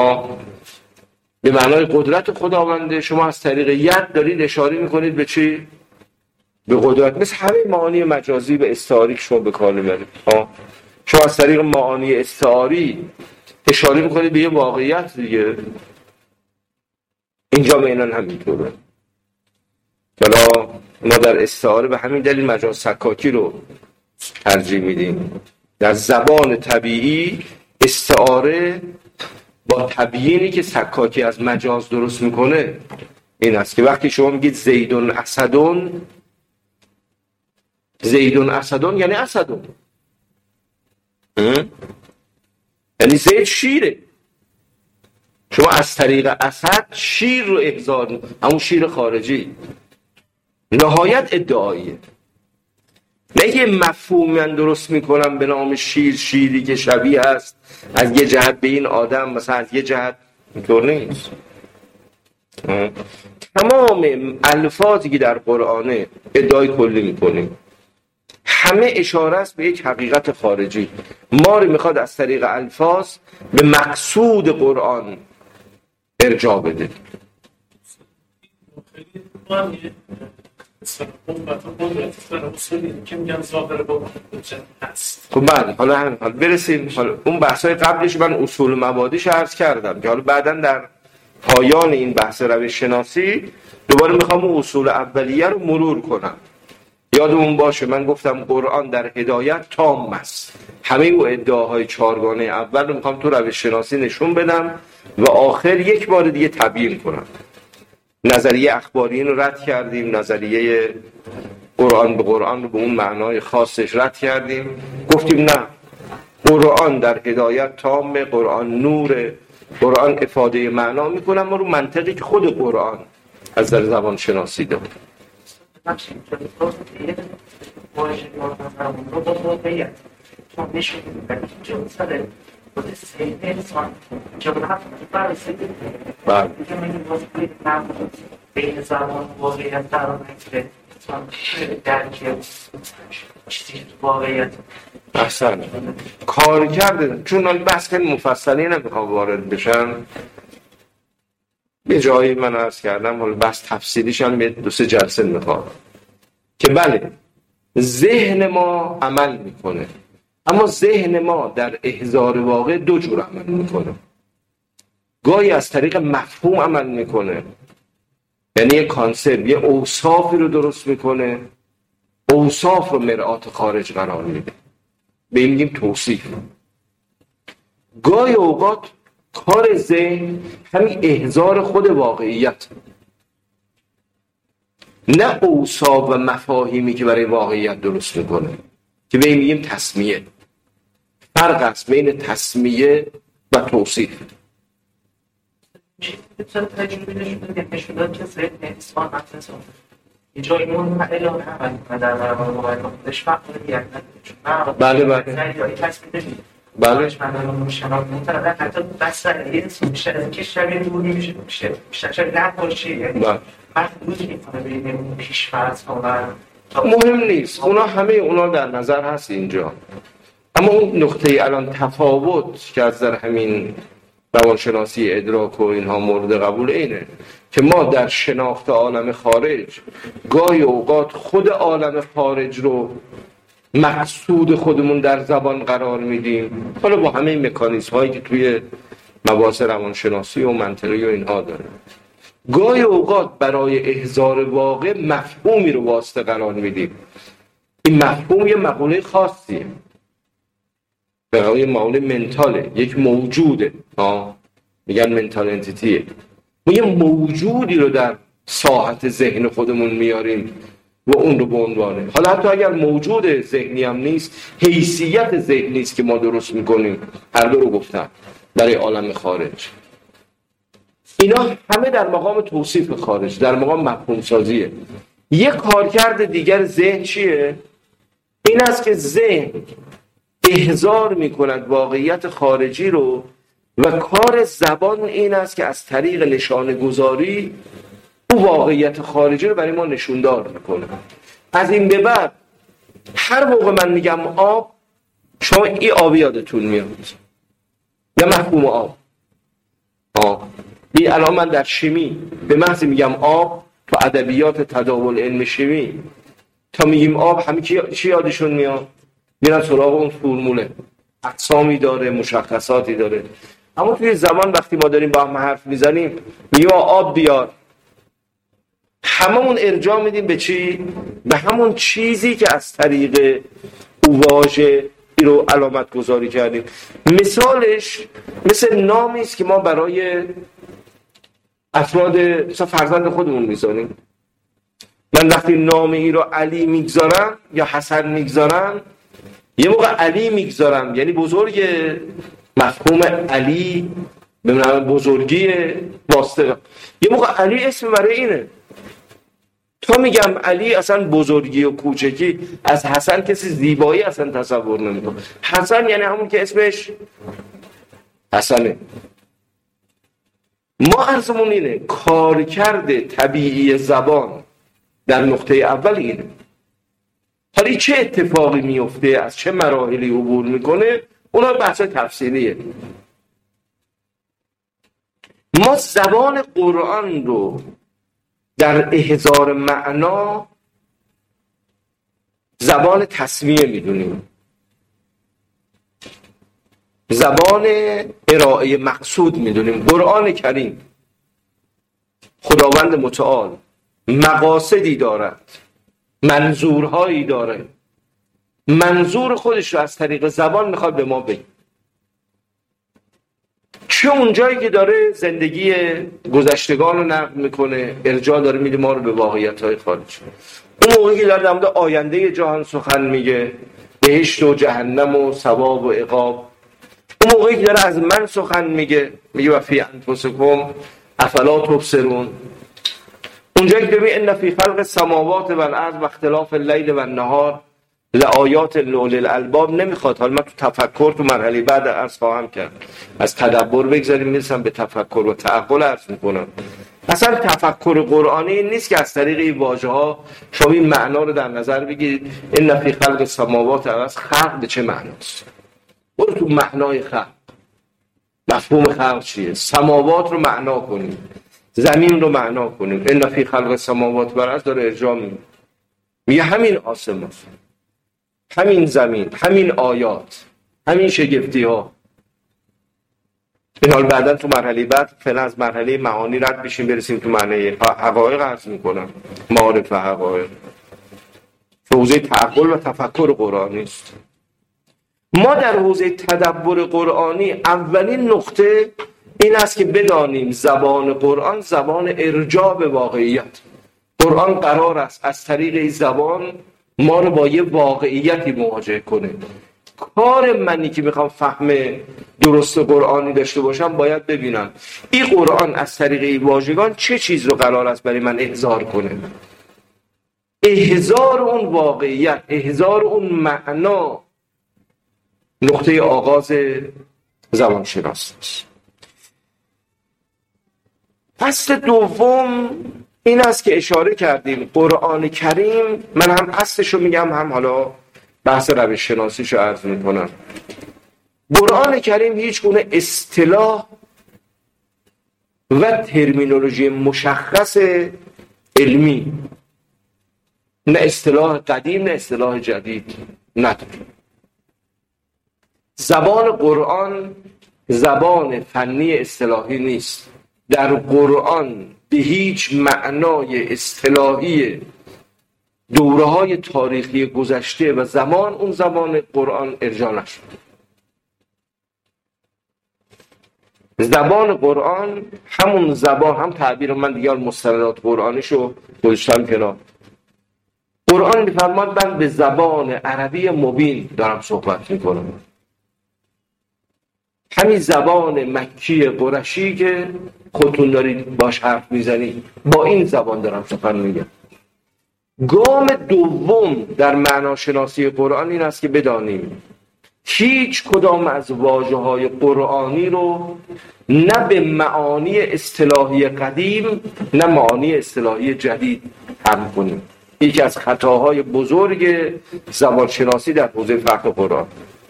به معنای قدرت خداونده. شما از طریق ید دارید اشاره میکنید به چی؟ به قدرت. مثل همه معانی مجازی به استعاری که شما به کار میبرید. شما از طریق معانی استعاری اشاره میکنید به یه واقعیت دیگه. اینجا معنی همینطوره. حالا ما در استعاره به همین دلیل مجاز سکاکی رو ترجیح میدیم. در زبان طبیعی استعاره با تبیینی که سکاکی از مجاز درست میکنه این است که وقتی شما میگید زیدون اسدون، زیدون اسدون یعنی اسدون، یعنی زید شیره. شما از طریق اسد شیر رو احضار، همون شیر خارجی. نهایت ادعاییه، نه یه مفهوم من درست میکنم به نام شیر، شیری که شبیه است از یه جهت به این آدم، مثلا از یه جهت. اینطور نیست. تمام الفاظی که در قرآنه ادعای کلی میکنیم همه اشاره است به یک حقیقت خارجی. ما رو میخواد از طریق الفاظ به مقصود قرآن ارجاع بده. خب بعد حالا برسیم. حالا اون بحثای قبلش من اصول مبادیش عرض کردم که حالا بعداً در پایان این بحث روش شناسی دوباره میخوام اون اصول اولیه رو مرور کنم. یادمون باشه من گفتم قرآن در هدایت تام است. همه اون ادعاهای چهارگانه اول رو میخوام تو روش شناسی نشون بدم و آخر یک بار دیگه تبیین کنم. نظریه اخباری رو رد کردیم، نظریه قرآن به قرآن رو به اون معنای خاصش رد کردیم. گفتیم نه، قرآن در هدایت تام، قرآن نور، قرآن افاده معنا میکنم ما رو منطقی که خود قرآن از در زبان شناسی داره. بین زمان واقعیت قرار نگیره درک واقعیت. احسن کار کرده. چون بحث خیلی مفصلی نمیخوام وارد بشم، به جایی من عرض کردم حالا بحث تفصیلیش هم 2-3 جلسه میخواد که بله ذهن ما عمل میکنه، اما ذهن ما در احضار واقع 2 جور عمل میکنه. گاهی از طریق مفهوم عمل میکنه، یعنی یه کانسپت، یه اوصافی رو درست میکنه، اوصاف رو مرآت خارج قرار میده، به این میگیم توصیف. گاهی اوقات کار ذهن همین احضار خود واقعیت، نه اوصاف و مفاهیمی که برای واقعیت درست میکنه که به این میگیم تسمیه. فرق است بین تسمیه و توصیف. مثلا تجربه نشون که ذهن انسان اصلا یه جایی منفعل و عمل کنه در برابر واقعیت خودش فرق دیگر نداره. بله بله. یا تصمیم بگیره. بله. من شناخت مطلقا حتی مسئله بیشتر که شبیه دوری میشه بیشتر نباشه، یعنی محدود میکنه به این پیش‌فرض ها و مهم نیست. اونا در نظر هست اینجا. اما اون نقطه الان تفاوت که از در همین روانشناسی ادراک و اینها مورد قبول اینه که ما در شناخت عالم خارج گاهی اوقات خود عالم خارج رو مقصود خودمون در زبان قرار میدیم، حالا با همه این مکانیزم هایی که توی مباحث روانشناسی و منطقی و اینها داره. گاهی اوقات برای احضار واقع مفهومی رو واسطه قرار میدیم. این مفهوم یه مقوله خاصیه، برای مقوله منتاله، یک موجوده، میگن منتال انتیتیه. ما یه موجودی رو در ساحت ذهن خودمون میاریم و اون رو به عنوانه، حالا حتی اگر موجود ذهنی هم نیست، حیثیت ذهنی است که ما درست میکنیم. هر دو رو گفتم برای عالم خارج. اینا همه در مقام توصیف خارج، در مقام مفهوم سازیه. یک کارکرد دیگر ذهن چیه؟ این است که ذهن احضار میکند واقعیت خارجی رو و کار زبان این است که از طریق نشانه گذاری او واقعیت خارجی رو برای ما نشوندار میکنه. از این به بعد هر موقع من میگم آب، شما این آبی یادتون میاد یا مفهوم آب. این الان من در شیمی به محض میگم آب، تو ادبیات تداول علم شیمی تا میگیم آب همه چی یادشون میاد؟ میرن سراغ اون فرموله، اقسامی داره، مشخصاتی داره. اما توی زبان وقتی ما داریم با هم حرف میزنیم میگیم آب بیار، هممون ارجاع میدیم به چی؟ به همون چیزی که از طریق او واژه ای رو علامت گذاری کردیم. مثالش مثل نامی است که ما برای افراد مثلا فرزند خودمون میذاریم. من وقتی نام ای رو علی میگذارم یا حسن میگذارم، یه موقع علی میگذارم یعنی بزرگ، مفهوم علی به معنی بزرگی واسطه. یه موقع علی اسم برای اینه. تا میگم علی اصلا بزرگی و کوچکی، از حسن کسی زیبایی اصلا تصور نمیکنه. حسن یعنی همون که اسمش حسنه. ما عرضمون اینه کارکرد طبیعی زبان در نقطه اول اینه. حالا چه اتفاقی میفته، از چه مراحلی عبور میکنه، اونا بحث تفصیلیه. ما زبان قرآن رو در احضار معنا زبان تسمیه میدونیم، زبان ارائه مقصود میدونیم. قرآن کریم خداوند متعال مقاصدی دارد، منظورهایی داره، منظور خودش رو از طریق زبان میخواد به ما بگه. چه اونجایی که داره زندگی گذشتگان رو نقل میکنه، ارجاع داره میده ما رو به واقعیت‌های خارج. اون موقعی که داره در مورد آینده جهان سخن میگه، بهشت و جهنم و ثواب و عقاب. اون موقعی که داره از من سخن میگه و فی انفسکم افلا تبصرون. اونجایی که داره ان فی خلق السماوات والارض و اختلاف اللیل و النهار لآیات لأولی الالباب نمیخواد. حالا من تو تفکر تو مرحله بعد عرض خواهم کرد، از تدبر بگذاریم میرسم به تفکر و تعقل عرض میکنم. اصلا تفکر قرآنی این نیست که از طریق این واژه ها شما این معنا رو در نظر بگیرید. ان فی خلق السماوات والارض، خلق چه معناست؟ برو تو معنای خلق، مفهوم خلق چیه؟ سماوات رو معنا کنیم، زمین رو معنا کنیم. ان فی خلق السماوات والارض داره ارجاع میگه همین آسمان، همین زمین، همین آیات، همین شگفتی ها. این حال بعدا تو مرحله بعد، فعلا از مرحله معانی رد بشیم برسیم تو معنی حقایق عرض میکنم، معارف و حقایق. حوزه تعقل و تفکر قرآنی است. ما در حوزه تدبر قرآنی اولین نقطه این است که بدانیم زبان قرآن زبان ارجاع به واقعیت. قرآن قرار است از طریق این زبان ما رو با یه واقعیتی مواجه کنه. کار منی که میخوام فهم درست قرآنی داشته باشم باید ببینم این قرآن از طریق این واژگان چه چیز رو قرار است برای من احضار کنه. احضار اون واقعیت، احضار اون معنا نقطه آغاز زبان شناسی است. فصل دوم این است که اشاره کردیم قرآن کریم، من هم اصلشو میگم هم حالا بحث روش شناسیشو عرض میکنم. قرآن کریم هیچ گونه اصطلاح و ترمینولوژی مشخص علمی، نه اصطلاح قدیم نه اصطلاح جدید نداره. زبان قرآن زبان فنی اصطلاحی نیست. در قرآن به هیچ معنای اصطلاحی دوره‌های تاریخی گذشته و زمان اون زمان قرآن ارجاع نشد. زبان قرآن همون زبان، هم تعبیر من دیگر مستندات قرآنیشو گذاشتم کنار. قرآن می‌فرماد من به زبان عربی مبین دارم صحبت میکنم. همین زبان مکی قرشی که خودتون دارید باش حرف میزنید، با این زبان دارم سخن میگم. گام دوم در معناشناسی قرآن این است که بدانیم هیچ کدام از واژه‌های قرآنی رو نه به معانی اصطلاحی قدیم نه معانی اصطلاحی جدید هم کنیم. یکی از خطاهای بزرگ زبانشناسی در حوزه فقه قرآن.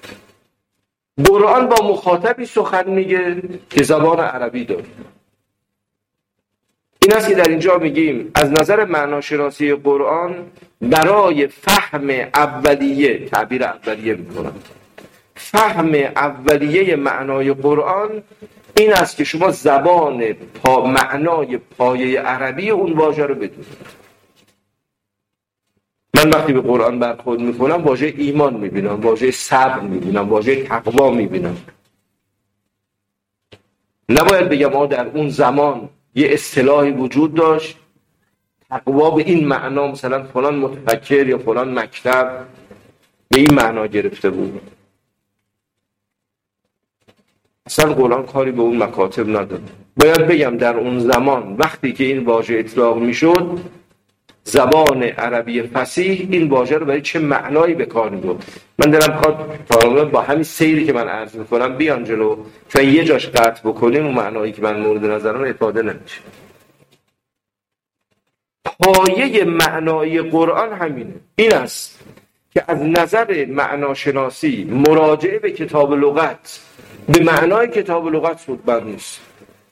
قرآن با مخاطبی سخن میگه که زبان عربی داره. این است که در اینجا میگیم از نظر معناشناسی قرآن برای فهم اولیه، تعبیر اولیه میکنم، فهم اولیه معنای قرآن این است که شما زبان معنای پایه عربی اون واژه رو بدونید. من وقتی به قرآن برخورد میکنم واژه ایمان میبینم، واژه صبر میبینم، واژه تقوا میبینم. نباید بگم در اون زمان یه اصطلاحی وجود داشت تقوا به این معنا مثلا فلان متفکر یا فلان مکتب به این معنا گرفته بود. اصلا قرآن کاری به اون مکاتب نداره. باید بگم در اون زمان وقتی که این واژه اطلاق میشد زبان عربی فصیح این واژه رو برای چه معنایی به کار می‌برد. من دلم می‌خواد با همین سیری که من عرض می‌کنم بیان جلو، چون یه جاش قطع بکنیم اون معنایی که من مورد نظرم افاده نمیشه. پایه معنای قرآن همینه. این است که از نظر معناشناسی مراجعه به کتاب لغت به معنای کتاب لغت سودمند نیست.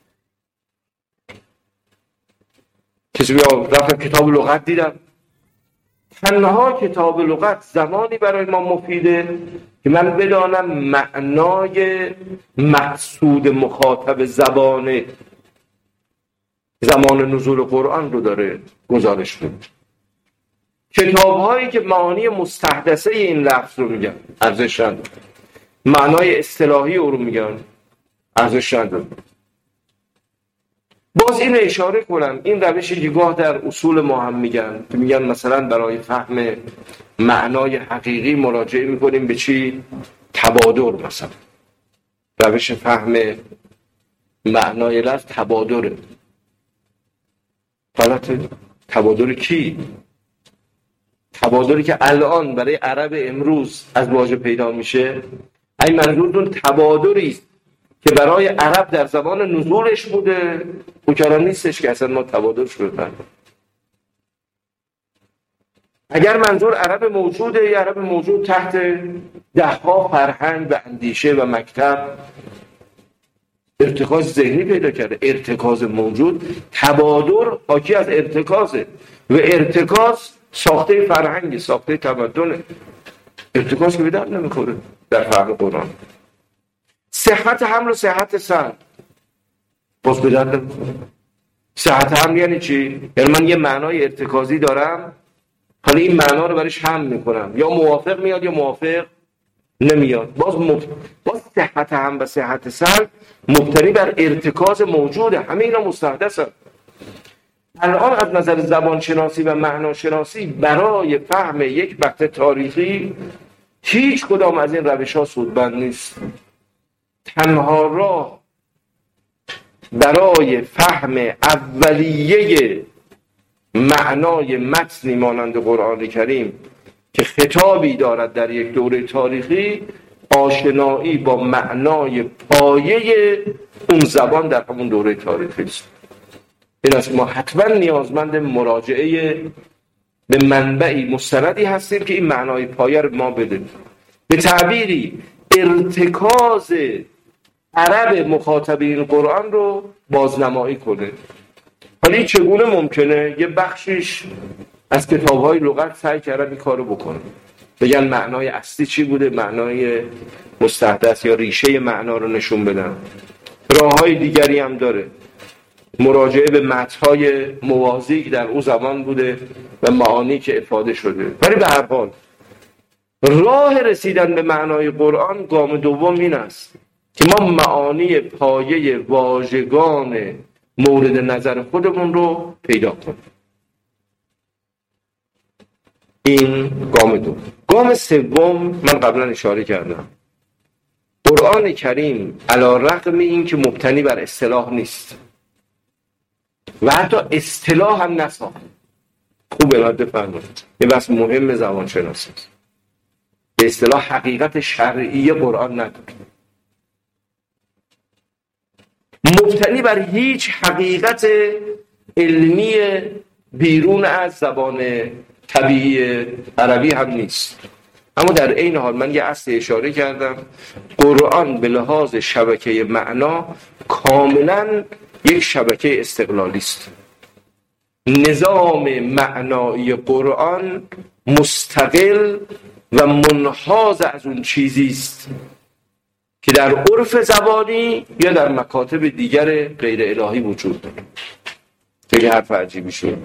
کسی رفتم کتاب لغت دیدم، تنها کتاب لغت زمانی برای ما مفیده که من بدانم معنای مقصود مخاطب زمان نزول قرآن رو داره گزارش میده. کتاب هایی که معانی مستحدثه این لفظ رو میگن ارزش نداره، معنای اصطلاحی او رو میگن ارزش نداره. باز این اشاره کنم این روشی که گاه در اصول ما هم میگن که میگن مثلا برای فهم معنای حقیقی مراجعه میکنیم به چی؟ تبادر. مثلا روش فهم معنای لفظ تبادره. غلطه. تبادر کی؟ تبادری که الان برای عرب امروز از واژه پیدا میشه این منظورتون تبادری است که برای عرب در زمان نزولش بوده اوکران نیستش که اصلا ما تبادرش بفهمیم. اگر منظور عرب موجوده یا عرب موجود تحت دهها فرهنگ و اندیشه و مکتب ارتکاز ذهنی پیدا کرده، ارتکاز موجود، تبادر حاکی از ارتکازه و ارتکاز ساخته فرهنگی، ساخته تمدنه. ارتکاز که به درد نمیخوره در فهم قرآن. صحت حمل و صحت سند باز به درد نمیخوره. صحت حمل یعنی چی؟ یعنی من یه معنای ارتکازی دارم، حالا این معنا رو برش حمل میکنم، یا موافق میاد یا موافق نمیاد. باز صحت هم و صحت سلب مبتنی بر ارتکاز موجوده، همه اینا مستحدثن. الان از نظر زبانشناسی و معناشناسی برای فهم یک بحث تاریخی هیچ کدام از این روش‌ها سودمند نیست. تنها راه برای فهم اولیه معنای متنی مانند قرآن کریم که خطابی دارد در یک دوره تاریخی، آشنایی با معنای پایه اون زبان در همون دوره تاریخی است. این است ما حتما نیازمند مراجعه به منبعی مستندی هستیم که این معنای پایه رو ما بده. به تعبیری ارتکاز عرب مخاطبین قرآن رو بازنمایی کنه. حالا چگونه ممکنه؟ یه بخشیش از کتاب‌های لغت سعی کردن این کارو بکنه، بگن معنای اصلی چی بوده، معنای مستحدث یا ریشه معنا رو نشون بدن. راه‌های دیگری هم داره، مراجعه به متن‌های موازی که در اون زمان بوده و معانی که افاده شده. ولی به هر حال راه رسیدن به معنای قرآن گام دوم این است که ما معانی پایه واژگان مورد نظر خودمون رو پیدا کنیم. این گام دوم. گام سوم من قبلا اشاره کردم، قرآن کریم علی رغم این که مبتنی بر اصطلاح نیست و حتی اصطلاح هم نساخت. خوب الان بفرمایید، یه بحث مهم زبان شناسی است. به اصطلاح حقیقت شرعی قرآن نداره، مبتنی بر هیچ حقیقت علمی بیرون از زبان طبیعی عربی هم نیست. اما در این حال من یه اصل اشاره کردم، قرآن به لحاظ شبکه معنا کاملا یک شبکه استقلالی است. نظام معنایی قرآن مستقل و منحاز از اون چیزی است که در عرف زبانی یا در مکاتب دیگر غیر الهی وجود داره. خیلی حرف عجیبی شد.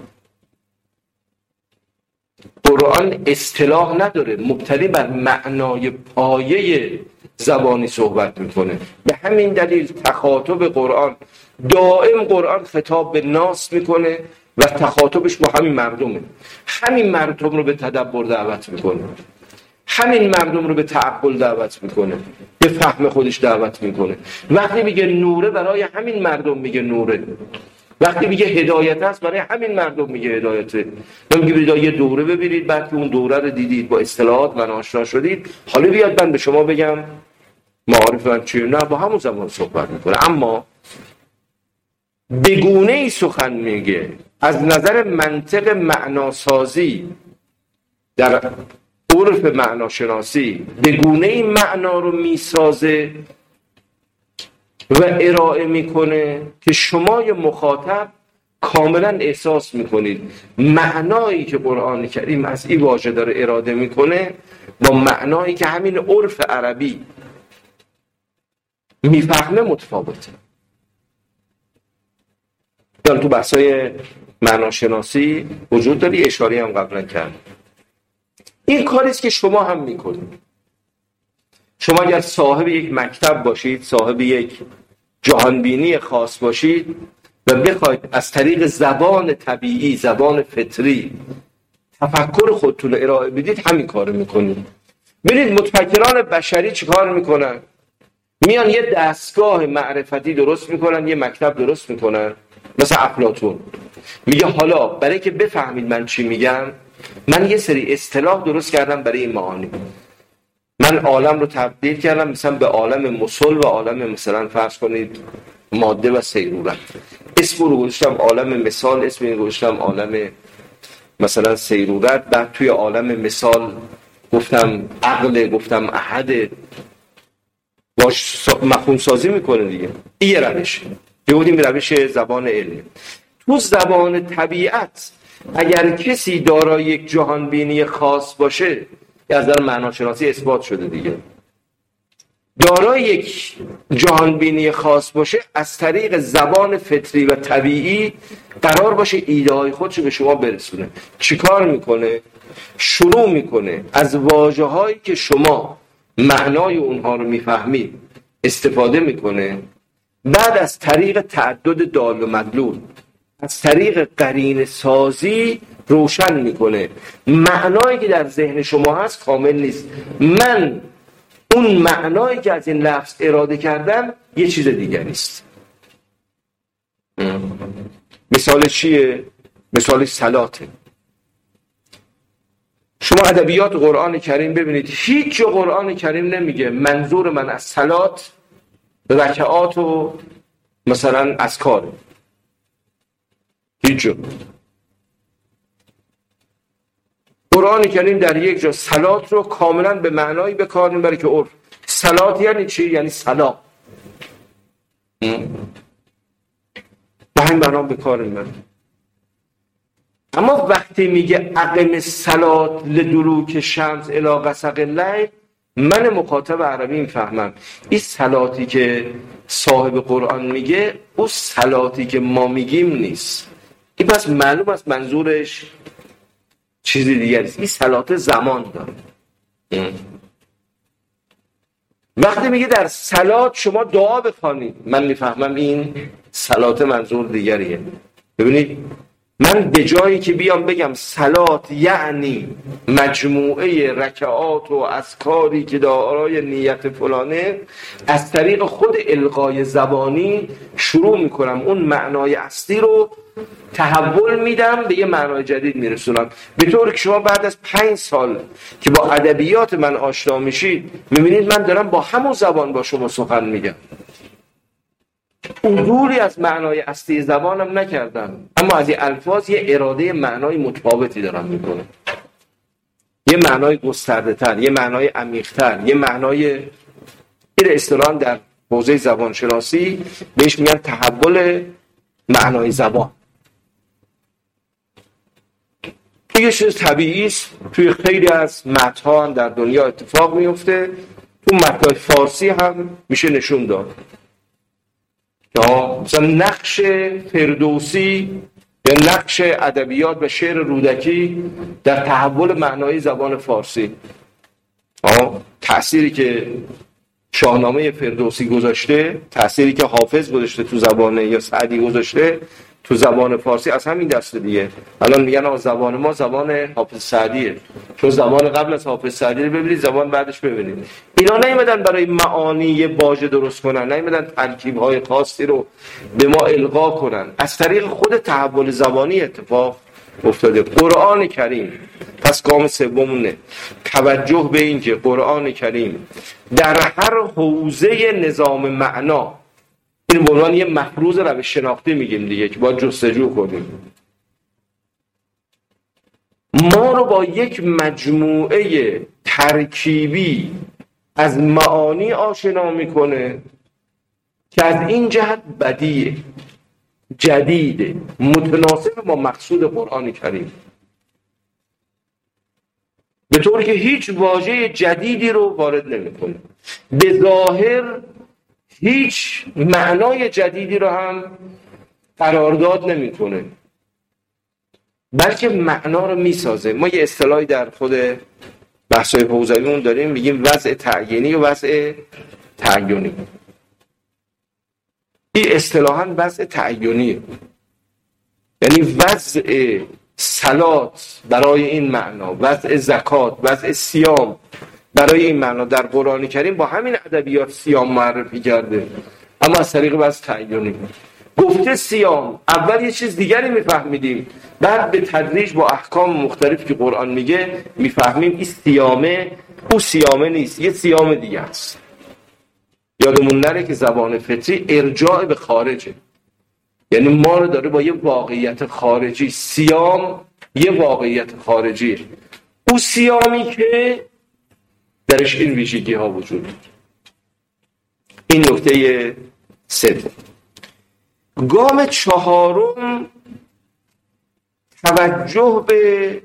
قرآن اصطلاح نداره، مبتنی بر معنای پایه زبانی صحبت میکنه. به همین دلیل تخاطب قرآن دائم قرآن خطاب به ناس میکنه و تخاطبش با همین مردمه. همین مردم رو به تدبر دعوت میکنه، همین مردم رو به تعقل دعوت میکنه، به فهم خودش دعوت میکنه. وقتی میگه نوره برای همین مردم میگه نوره، وقتی میگه هدایت است برای همین مردم میگه هدایته. نمیگه بیاید یه دوره ببینید، بعد که اون دوره رو دیدید با اصطلاحات من آشنا شدید، حالا بیاد من به شما بگم معارف من چیه. نه، با همون زمان صحبت میکنه. اما بگونه ای سخن میگه از نظر منطق معناسازی در عرف معناشناسی، بگونه ای معنا رو میسازه و ارائه میکنه که شما مخاطب کاملا احساس میکنید معنایی که قرآن کریم از این واژه داره اراده میکنه با معنایی که همین عرف عربی میفهمه متفاوته. یعنی تو بحثای معناشناسی وجود داره، اشاره هم قبلا کردم. این کاریست که شما هم میکنید. شما اگر صاحب یک مکتب باشید، صاحب یک جهانبینی خاص باشید و بخواید از طریق زبان طبیعی، زبان فطری تفکر خودتون رو ارائه بدید، همین کارو میکنید. ببینید متفکران بشری چی کار میکنن؟ میان یه دستگاه معرفتی درست میکنن، یه مکتب درست میکنن، مثل افلاطون. میگه حالا برای که بفهمید من چی میگم، من یه سری اصطلاح درست کردم برای این معانی. من عالم رو تبدیل کردم مثلا به عالم مسل و عالم مثلا فرض کنید ماده و سیرورت. اسم رو گذاشتم عالم مثال، اسم رو گذاشتم عالم مثلا سیرورت. بعد توی عالم مثال گفتم عقل، گفتم احد، باش مفهوم سازی میکنه دیگه. این یه روش، یه بودیم روش زبان علمی. تو زبان طبیعت اگر کسی دارای یک جهانبینی خاص باشه، از در معناشناسی اثبات شده دیگه، دارای یک جهانبینی خاص باشه، از طریق زبان فطری و طبیعی قرار باشه ایده های خودشو به شما برسونه. چیکار میکنه؟ شروع میکنه از واژه هایی که شما معنای اونها رو میفهمید استفاده میکنه، بعد از طریق تعدد دال و مدلول، از طریق قرینه سازی روشن میکنه معنایی که در ذهن شما هست کامل نیست، من اون معنایی که از این لفظ اراده کردم یه چیز دیگری است. مثال چیه؟ مثال صلاته. شما ادبیات قرآن کریم ببینید، هیچ جا قرآن کریم نمیگه منظور من از صلات رکعات و مثلا اذکار، هیچ جا. قرآن کریم در یک جا صلات رو کاملا به معنایی به کار میبره که عرف صلات یعنی چی؟ یعنی صلا، به همین معنا به کار میبره. اما وقتی میگه اقم الصلات لدلوک شمس الی غسق اللیل، من مخاطب عربی میفهمم این صلاتی که صاحب قرآن میگه اون صلاتی که ما میگیم نیست. این پس معلوم است منظورش چیزی دیگری است. این صلات زمان داره. وقتی میگه در صلات شما دعا بخوانید، من میفهمم این صلات منظور دیگریه. ببینید من به جایی که بیام بگم صلات یعنی مجموعه رکعات و اذکاری که دارای نیت فلانه، از طریق خود القای زبانی شروع میکنم اون معنای اصلی رو تحول میدم به یه معنای جدید میرسونم، به طوری که شما بعد از 5 سال که با ادبیات من آشنا میشید میبینید من دارم با همون زبان با شما سخن میگم، عبوری از معنای اصلی زبانم نکردم، اما از این الفاظ یه اراده معنای متفاوتی دارم میکنه، یه معنای گسترده تر، یه معنای عمیق تر، یه معنای، این اصطلاحاً در حوزه زبانشناسی بهش میگن تحول معنای زبان. یه چیز طبیعی است، توی خیلی از متن‌ها در دنیا اتفاق میفته، تو متن فارسی هم میشه نشون داد. مثلا نقش فردوسی یا نقش ادبیات و شعر رودکی در تحول معنای زبان فارسی، تأثیری که شاهنامه فردوسی گذاشته، تأثیری که حافظ گذاشته تو زبان یا سعدی گذاشته تو زبان فارسی، از همین دسته دیگه. الان میگن زبان ما زبان حافظ سعدیه، چون زبان قبل از حافظ سعدی رو ببینید، زبان بعدش ببینید. اینا نیومدن برای معانی یه باجه درست کنن، نیومدن ترکیب‌های خاصی رو به ما القا کنن، از طریق خود تحول زبانی اتفاق افتاده. قرآن کریم پس گام سومونه، توجه به این که قرآن کریم در هر حوزه نظام معنا، این به عنوان یه مفروض روش شناختی میگیم دیگه که باید جستجو کنیم، ما رو با یک مجموعه ترکیبی از معانی آشنا میکنه که از این جهت بدیعه، جدیده، متناسب با مقصود قرآن کریم، به طوری که هیچ واژه جدیدی رو وارد نمیکنه، به ظاهر هیچ معنای جدیدی رو هم قرارداد نمیکنه، بلکه معنا رو میسازه. ما یه اصطلاحی در خود بحث‌های حوزویمون داریم، میگیم وضع تعیینی و وضع تعیینی. این اصطلاحاً وضع تعیینیه، یعنی وضع صلات برای این معنا، وضع زکات، وضع صیام برای این معنا در قرآن کریم با همین ادبیات صیام معرفی کرده، اما از طریق وضع تعیینی. گفته صیام، اول یه چیز دیگری میفهمیدیم، بعد به تدریج با احکام مختلفی که قرآن میگه میفهمیم این صیامه، او صیامه نیست، یه صیام دیگه است. یادمون نره که زبان فطری ارجاع به خارجه، یعنی ما رو داره با یه واقعیت خارجی، صیام یه واقعیت خارجیه، او صیامی که درش این ویژگی ها وجود داره. این نکته 3. گام 4 توجه به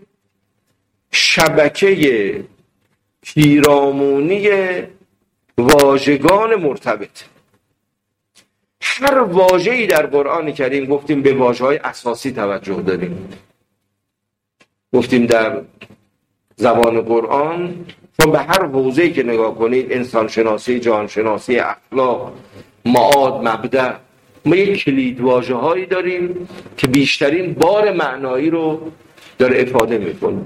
شبکه پیرامونی واژگان مرتبط. هر واژه‌ای در قرآن کریم گفتیم به واژه‌های اساسی توجه داریم، گفتیم در زبان قرآن، چون به هر حوزه‌ای که نگاه کنید، انسان شناسی، جهان شناسی، اخلاق، معاد، مبدأ، ما یک کلید واژه‌هایی داریم که بیشترین بار معنایی رو داره افاده میکنه.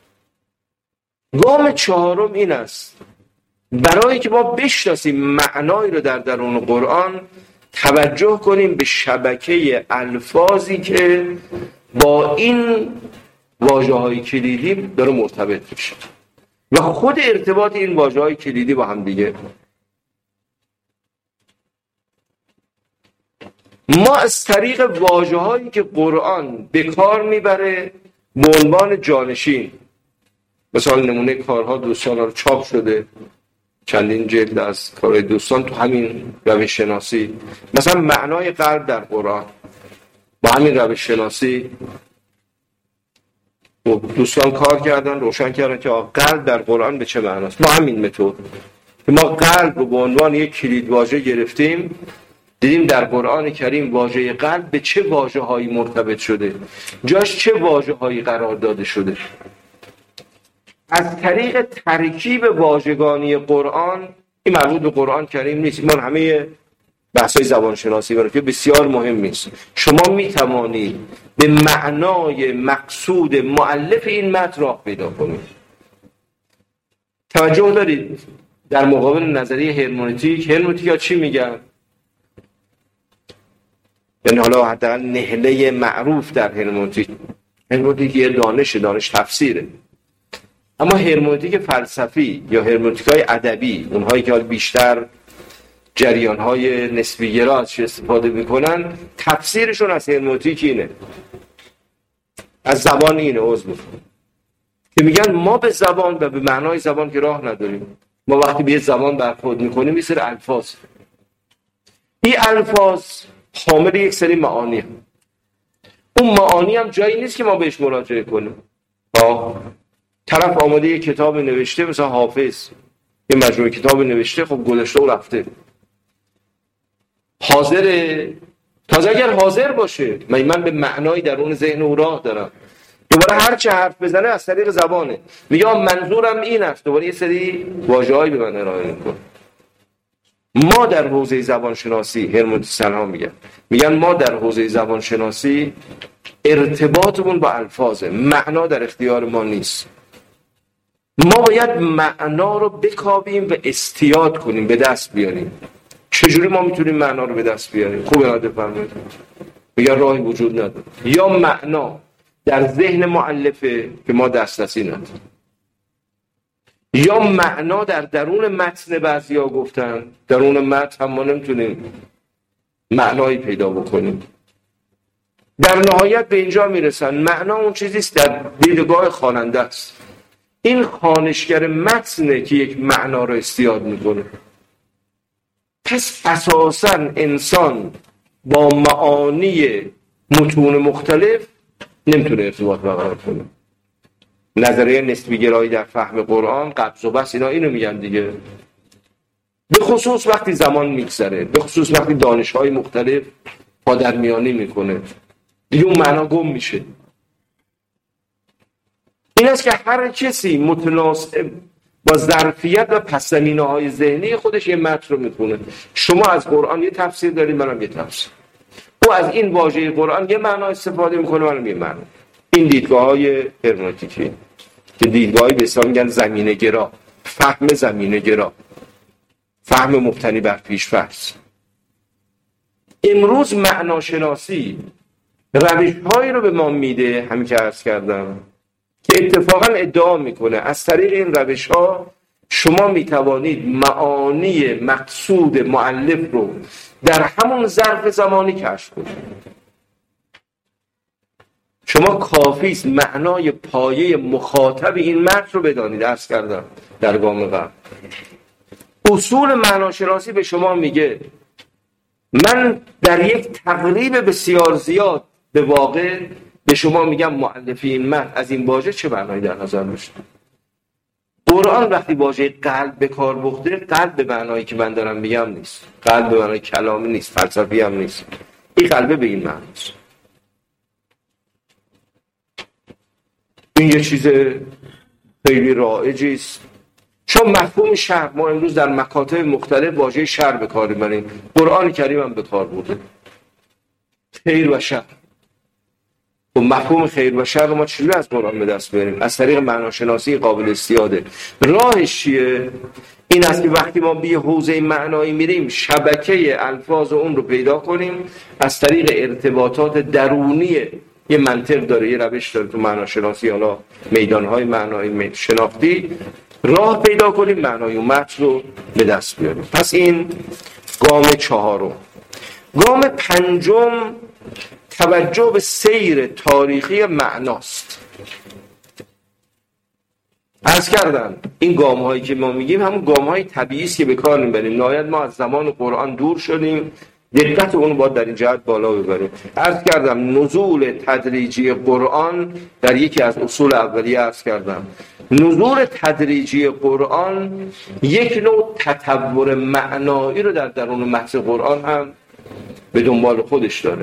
گام چهارم این است برای که ما بشناسیم معنایی رو در درون قرآن، توجه کنیم به شبکه الفاظی که با این واژه‌های کلیدی داره مرتبط میشه و خود ارتباط این واژه‌های کلیدی با هم دیگه. ما از طریق واژه‌هایی که قرآن به کار میبره به عنوان جانشین، مثلا نمونه کارها دوستان رو چاپ شده، چندین جلد از کارهای دوستان تو همین روش شناسی، مثلا معنای قلب در قرآن با همین روش شناسی دوستان کار کردن، روشن کردن که قلب در قرآن به چه معناست. با همین متد که ما قلب رو به عنوان یک کلید واژه گرفتیم، دیدیم در قرآن کریم واژه قلب به چه واژه‌هایی مرتبط شده، جاش چه واژه‌هایی قرار داده شده. از طریق ترکیب واژگانی قرآن، این مربوط به قرآن کریم نیست، ما همه بحث‌های زبان شناسی برای که بسیار مهم است. شما می‌توانید به معنای مقصود مؤلف این متن راه پیدا کنید. توجه دارید در مقابل نظریه هرمنوتیک ها چی میگن؟ یعنی حالا حداقل نهله معروف در هرمنوتیک یه دانش تفسیره، اما هرمنوتیک فلسفی یا هرمنوتیک‌های ادبی، اونهایی که بیشتر جریان‌های نسبی گرا ازش استفاده می‌کنن، تفسیرشون از هرمنوتیک اینه، از زبان اینه، که میگن ما به زبان و به معنای زبان که راه نداریم. ما وقتی به زبان برخورد می‌کنیم یه سری الفاظ، این الفاظ حامل یک سری معانی، اون معانی هم جایی نیست که ما بهش مراجعه کنیم. طرف آماده یک کتاب نوشته، مثلا حافظ یه مجموعه کتاب نوشته، خب گذشته و رفته، حاضره، تازه اگر حاضر باشه من به معنای درون ذهن او راه دارم، دوباره هر چه حرف بزنه از طریق زبانه، میگه منظورم این است، دوباره یه سری واژه‌ای به من ارائه میکنه. ما در حوزه زبان شناسی، هرمنوتیسی‌ها میگن ما در حوزه زبان شناسی ارتباطمون با الفاظه، معنا در اختیار ما نیست. ما باید معنا رو بکاویم و استیاد کنیم، به دست بیاریم. چجوری ما میتونیم معنا رو به دست بیاریم؟ خوب یاد بفرمایید. میگن راهی وجود نداره، یا معنا در ذهن مؤلفه که ما دسترسی نداریم، یا معنا در درون متن. بعضیا گفتن درون متن هم ما نمیتونیم معنایی پیدا بکنیم. در نهایت به اینجا میرسن معنا اون چیزیست در دیدگاه خواننده است، این خوانشگر متنه که یک معنا رو استیاد میکنه. پس اساساً انسان با معانی متون مختلف نمیتونه ارتباط برقرار کنه. نظریه نسبی گرایی در فهم قرآن، قبض و بسط، اینا اینو میگن دیگه. به خصوص وقتی زمان میگذره، به خصوص وقتی دانش‌های مختلف پادرمیانی میکنه، دیگه اون معنا گم میشه. این است که هر کسی متناسب با ظرفیت و پس‌زمینه‌های ذهنی خودش یه متن رو میخونه. شما از قرآن یه تفسیر دارید، منم یه تفسیر. او از این واژه قرآن یه معنا استفاده میکنه، منم یه معنا. این دیدگاه‌های هرمنوتیکی که دیدگاهی به اصطلاح میگن زمینه گرا، فهم زمینه گرا، فهم مبتنی بر پیش‌فرض. امروز معناشناسی روش‌هایی رو به ما میده، همین که عرض کردم، که اتفاقا ادعا میکنه از طریق این روش‌ها شما میتوانید معانی مقصود مؤلف رو در همون ظرف زمانی کشف کنید. شما کافیست معنای پایه مخاطب این متن رو بدانید. عرض کردم در گام قبل اصول معناشناسی به شما میگه من در یک تقریب بسیار زیاد به واقع به شما میگم مؤلف این متن از این واژه چه معنایی در نظر داشته. قرآن وقتی واژه قلب به کار برده، قلب به معنایی که من دارم میگم نیست، قلب به معنای کلامی نیست، فلسفی هم نیست، این قلبه به این معناست. این یه چیز خیلی رایجی است. چون مفهوم شر، ما امروز در مکاتب مختلف واژه شر به کار می‌بریم، قرآن کریم هم به کار برده. خیر و شر، و مفهوم خیر و شر رو ما چجوری از قرآن به دست بیاریم؟ از طریق معناشناسی قابل استیاده. راهش چیه؟ این است که وقتی ما به حوزه معنایی میریم، شبکه الفاظ اون رو پیدا کنیم از طریق ارتباطات درونی. یه منطق داره، یه روش داره تو معناشناسی، حالا میدانهای معنایی شناختی، راه پیدا کنیم معنای و متن رو به دست بیاریم. پس این گام چهارم. گام پنجم توجه به سیر تاریخی معناست. عرض کردم این گام هایی که ما میگیم همون گام های طبیعی است که به کار میبریم. نهایت ما از زمان قرآن دور شدیم، دقت اون باید در این جهت بالا ببریم. عرض کردم نزول تدریجی قرآن در یکی از اصول اولیه عرض کردم، نزول تدریجی قرآن یک نوع تطور معنایی رو در درون متن قرآن هم به دنبال خودش داره.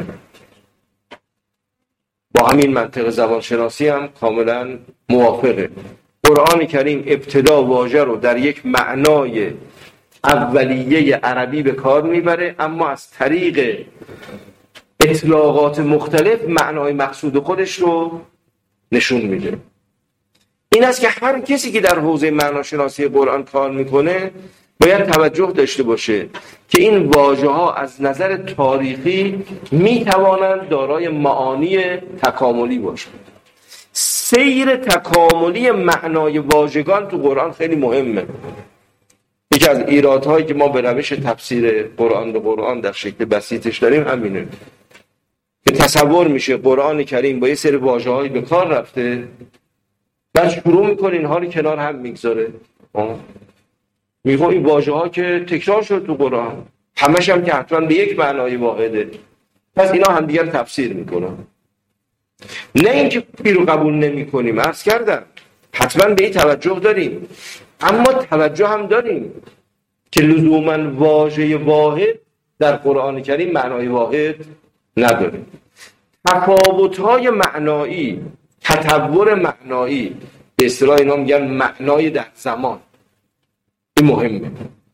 با همین منطق زبانشناسی هم کاملا موافقه. قرآن کریم ابتدا واژه رو در یک معنای اولیه عربی به کار میبره، اما از طریق اطلاقات مختلف معنای مقصود خودش رو نشون میده. این است که هر کسی که در حوزه معناشناسی قرآن کار میکنه باید توجه داشته باشه که این واژه ها از نظر تاریخی میتوانند دارای معانی تکاملی باشند. سیر تکاملی معنای واژگان تو قرآن خیلی مهمه. یکی از ایرادهایی که ما به روش تفسیر قرآن به قرآن در شکل بسیطش داریم همینه که تصور میشه قرآن کریم با یه سری واژه‌هایی به کار رفته، بعد شروع میکنه اینها رو کنار هم میگذاره، میگه این واژه‌ها که تکرار شد تو قرآن همش هم که حتما به یک معنای واحده، پس اینا هم دیگر تفسیر میکنن. نه اینکه پیرو قبول نمی کنیم، عرض کردم حتما به این توجه داریم، اما توجه هم داریم که لزوما واژه واحد در قرآن کریم معنای واحد نداره. تفاوت‌های معنایی، تطور معنایی، به اصطلاح اینا میگن معنای در زمان، این مهمه.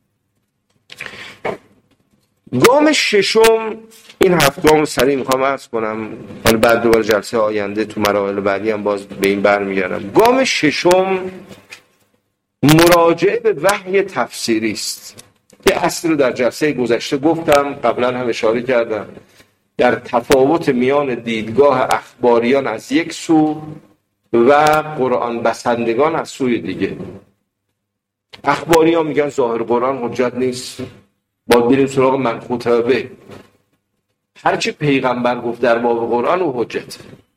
گام ششم، این 7 گام سریع میخوام عرض کنم، حالا بعد دوباره جلسه آینده تو مراحل بعدی هم باز به این برمیگردم. گام ششم مراجعه به وحی تفسیری است. یه اصل رو در جلسه گذشته گفتم، قبلا هم اشاره کردم، در تفاوت میان دیدگاه اخباریان از یک سو و قرآن بسندگان از سوی دیگه. اخباریان میگن ظاهر قرآن حجت نیست، باید بریم سراغ منقوطه به، هرچی پیغمبر گفت در باب قرآن و حجت.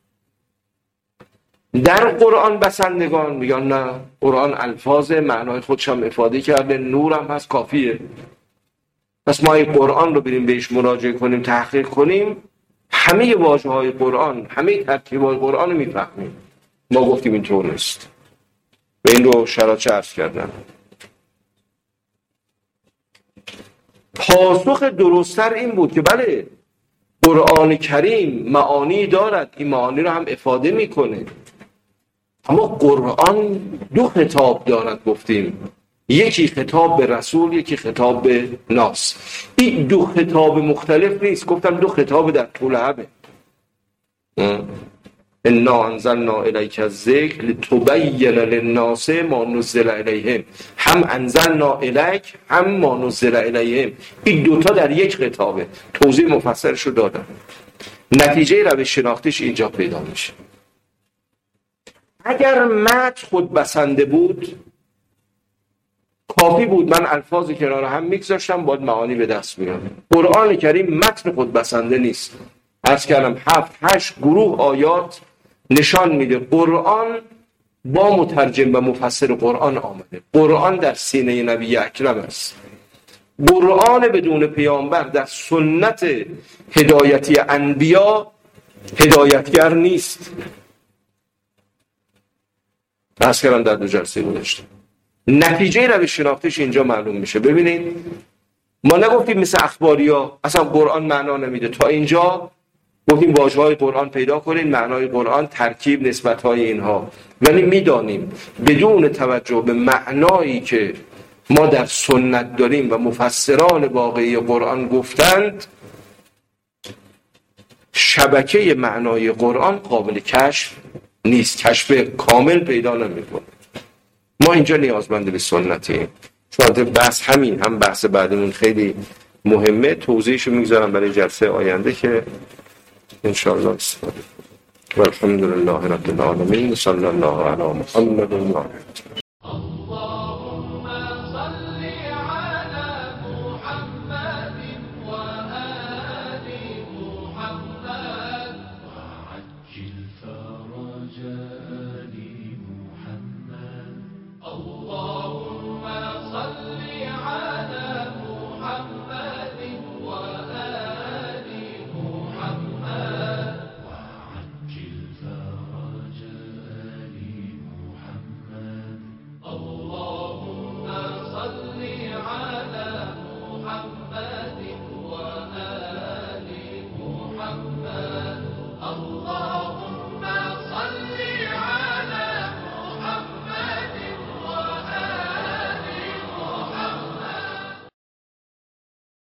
در قرآن بسندگان میگن نه، قرآن الفاظ معنای خودش هم افاده کرده، نور هم هست، کافیه. پس ما این قرآن رو بریم بهش مراجعه کنیم، تحقیق کنیم، همه واژه‌های قرآن، همه ترکیب‌های قرآن رو میفهمیم. ما گفتیم اینطور نیست و این رو شرایط عرض کردم. پاسخ درست‌تر این بود که بله، قرآن کریم معانی دارد، این معانی رو هم افاده میکنه، اما قرآن 2 خطاب دارد. گفتیم یکی خطاب به رسول، یکی خطاب به ناس. این 2 خطاب مختلف نیست، گفتم 2 خطاب در طول همه. انا انزلنا الیک الذکر لتبین للناس ما نزل الیهم، هم انزلنا الیک هم ما نزل الیهم، این 2 تا در یک خطابه. توضیح مفصلش رو دادم. نتیجه روش شناختیش اینجا پیدا میشه. اگر متن خود بسنده بود کافی بود من الفاظ کنار هم میگذاشتم، باید معانی به دست میارم. قرآن کریم متن خود بسنده نیست. عرض کردم 7-8 گروه آیات نشان میده قرآن با مترجم و مفسر قرآن آمده. قرآن در سینه نبی اکرم است. قرآن بدون پیامبر در سنت هدایتی انبیا هدایتگر نیست. بحث کردم در 2 جلسه گذشته. نتیجه روش شناختیش اینجا معلوم میشه. ببینید ما نگفتیم مثل اخباریا اصلا قرآن معنا نمیده، تا اینجا گفتیم واژه‌های قرآن پیدا کنیم، معنای قرآن، ترکیب نسبت‌های اینها. ولی می‌دانیم بدون توجه به معنایی که ما در سنت داریم و مفسران واقعی قرآن گفتند، شبکه معنای قرآن قابل کشف نیست، کشف کامل پیدا نمی‌کنه. ما اینجا نیازمند به سنتیم. شاید بحث همین هم بحث بعدمون خیلی مهمه، توضیحشو میگذارم برای جلسه آینده که انشاءالله استفاده. والحمد لله رب العالمین. صلی الله علی محمد و آله.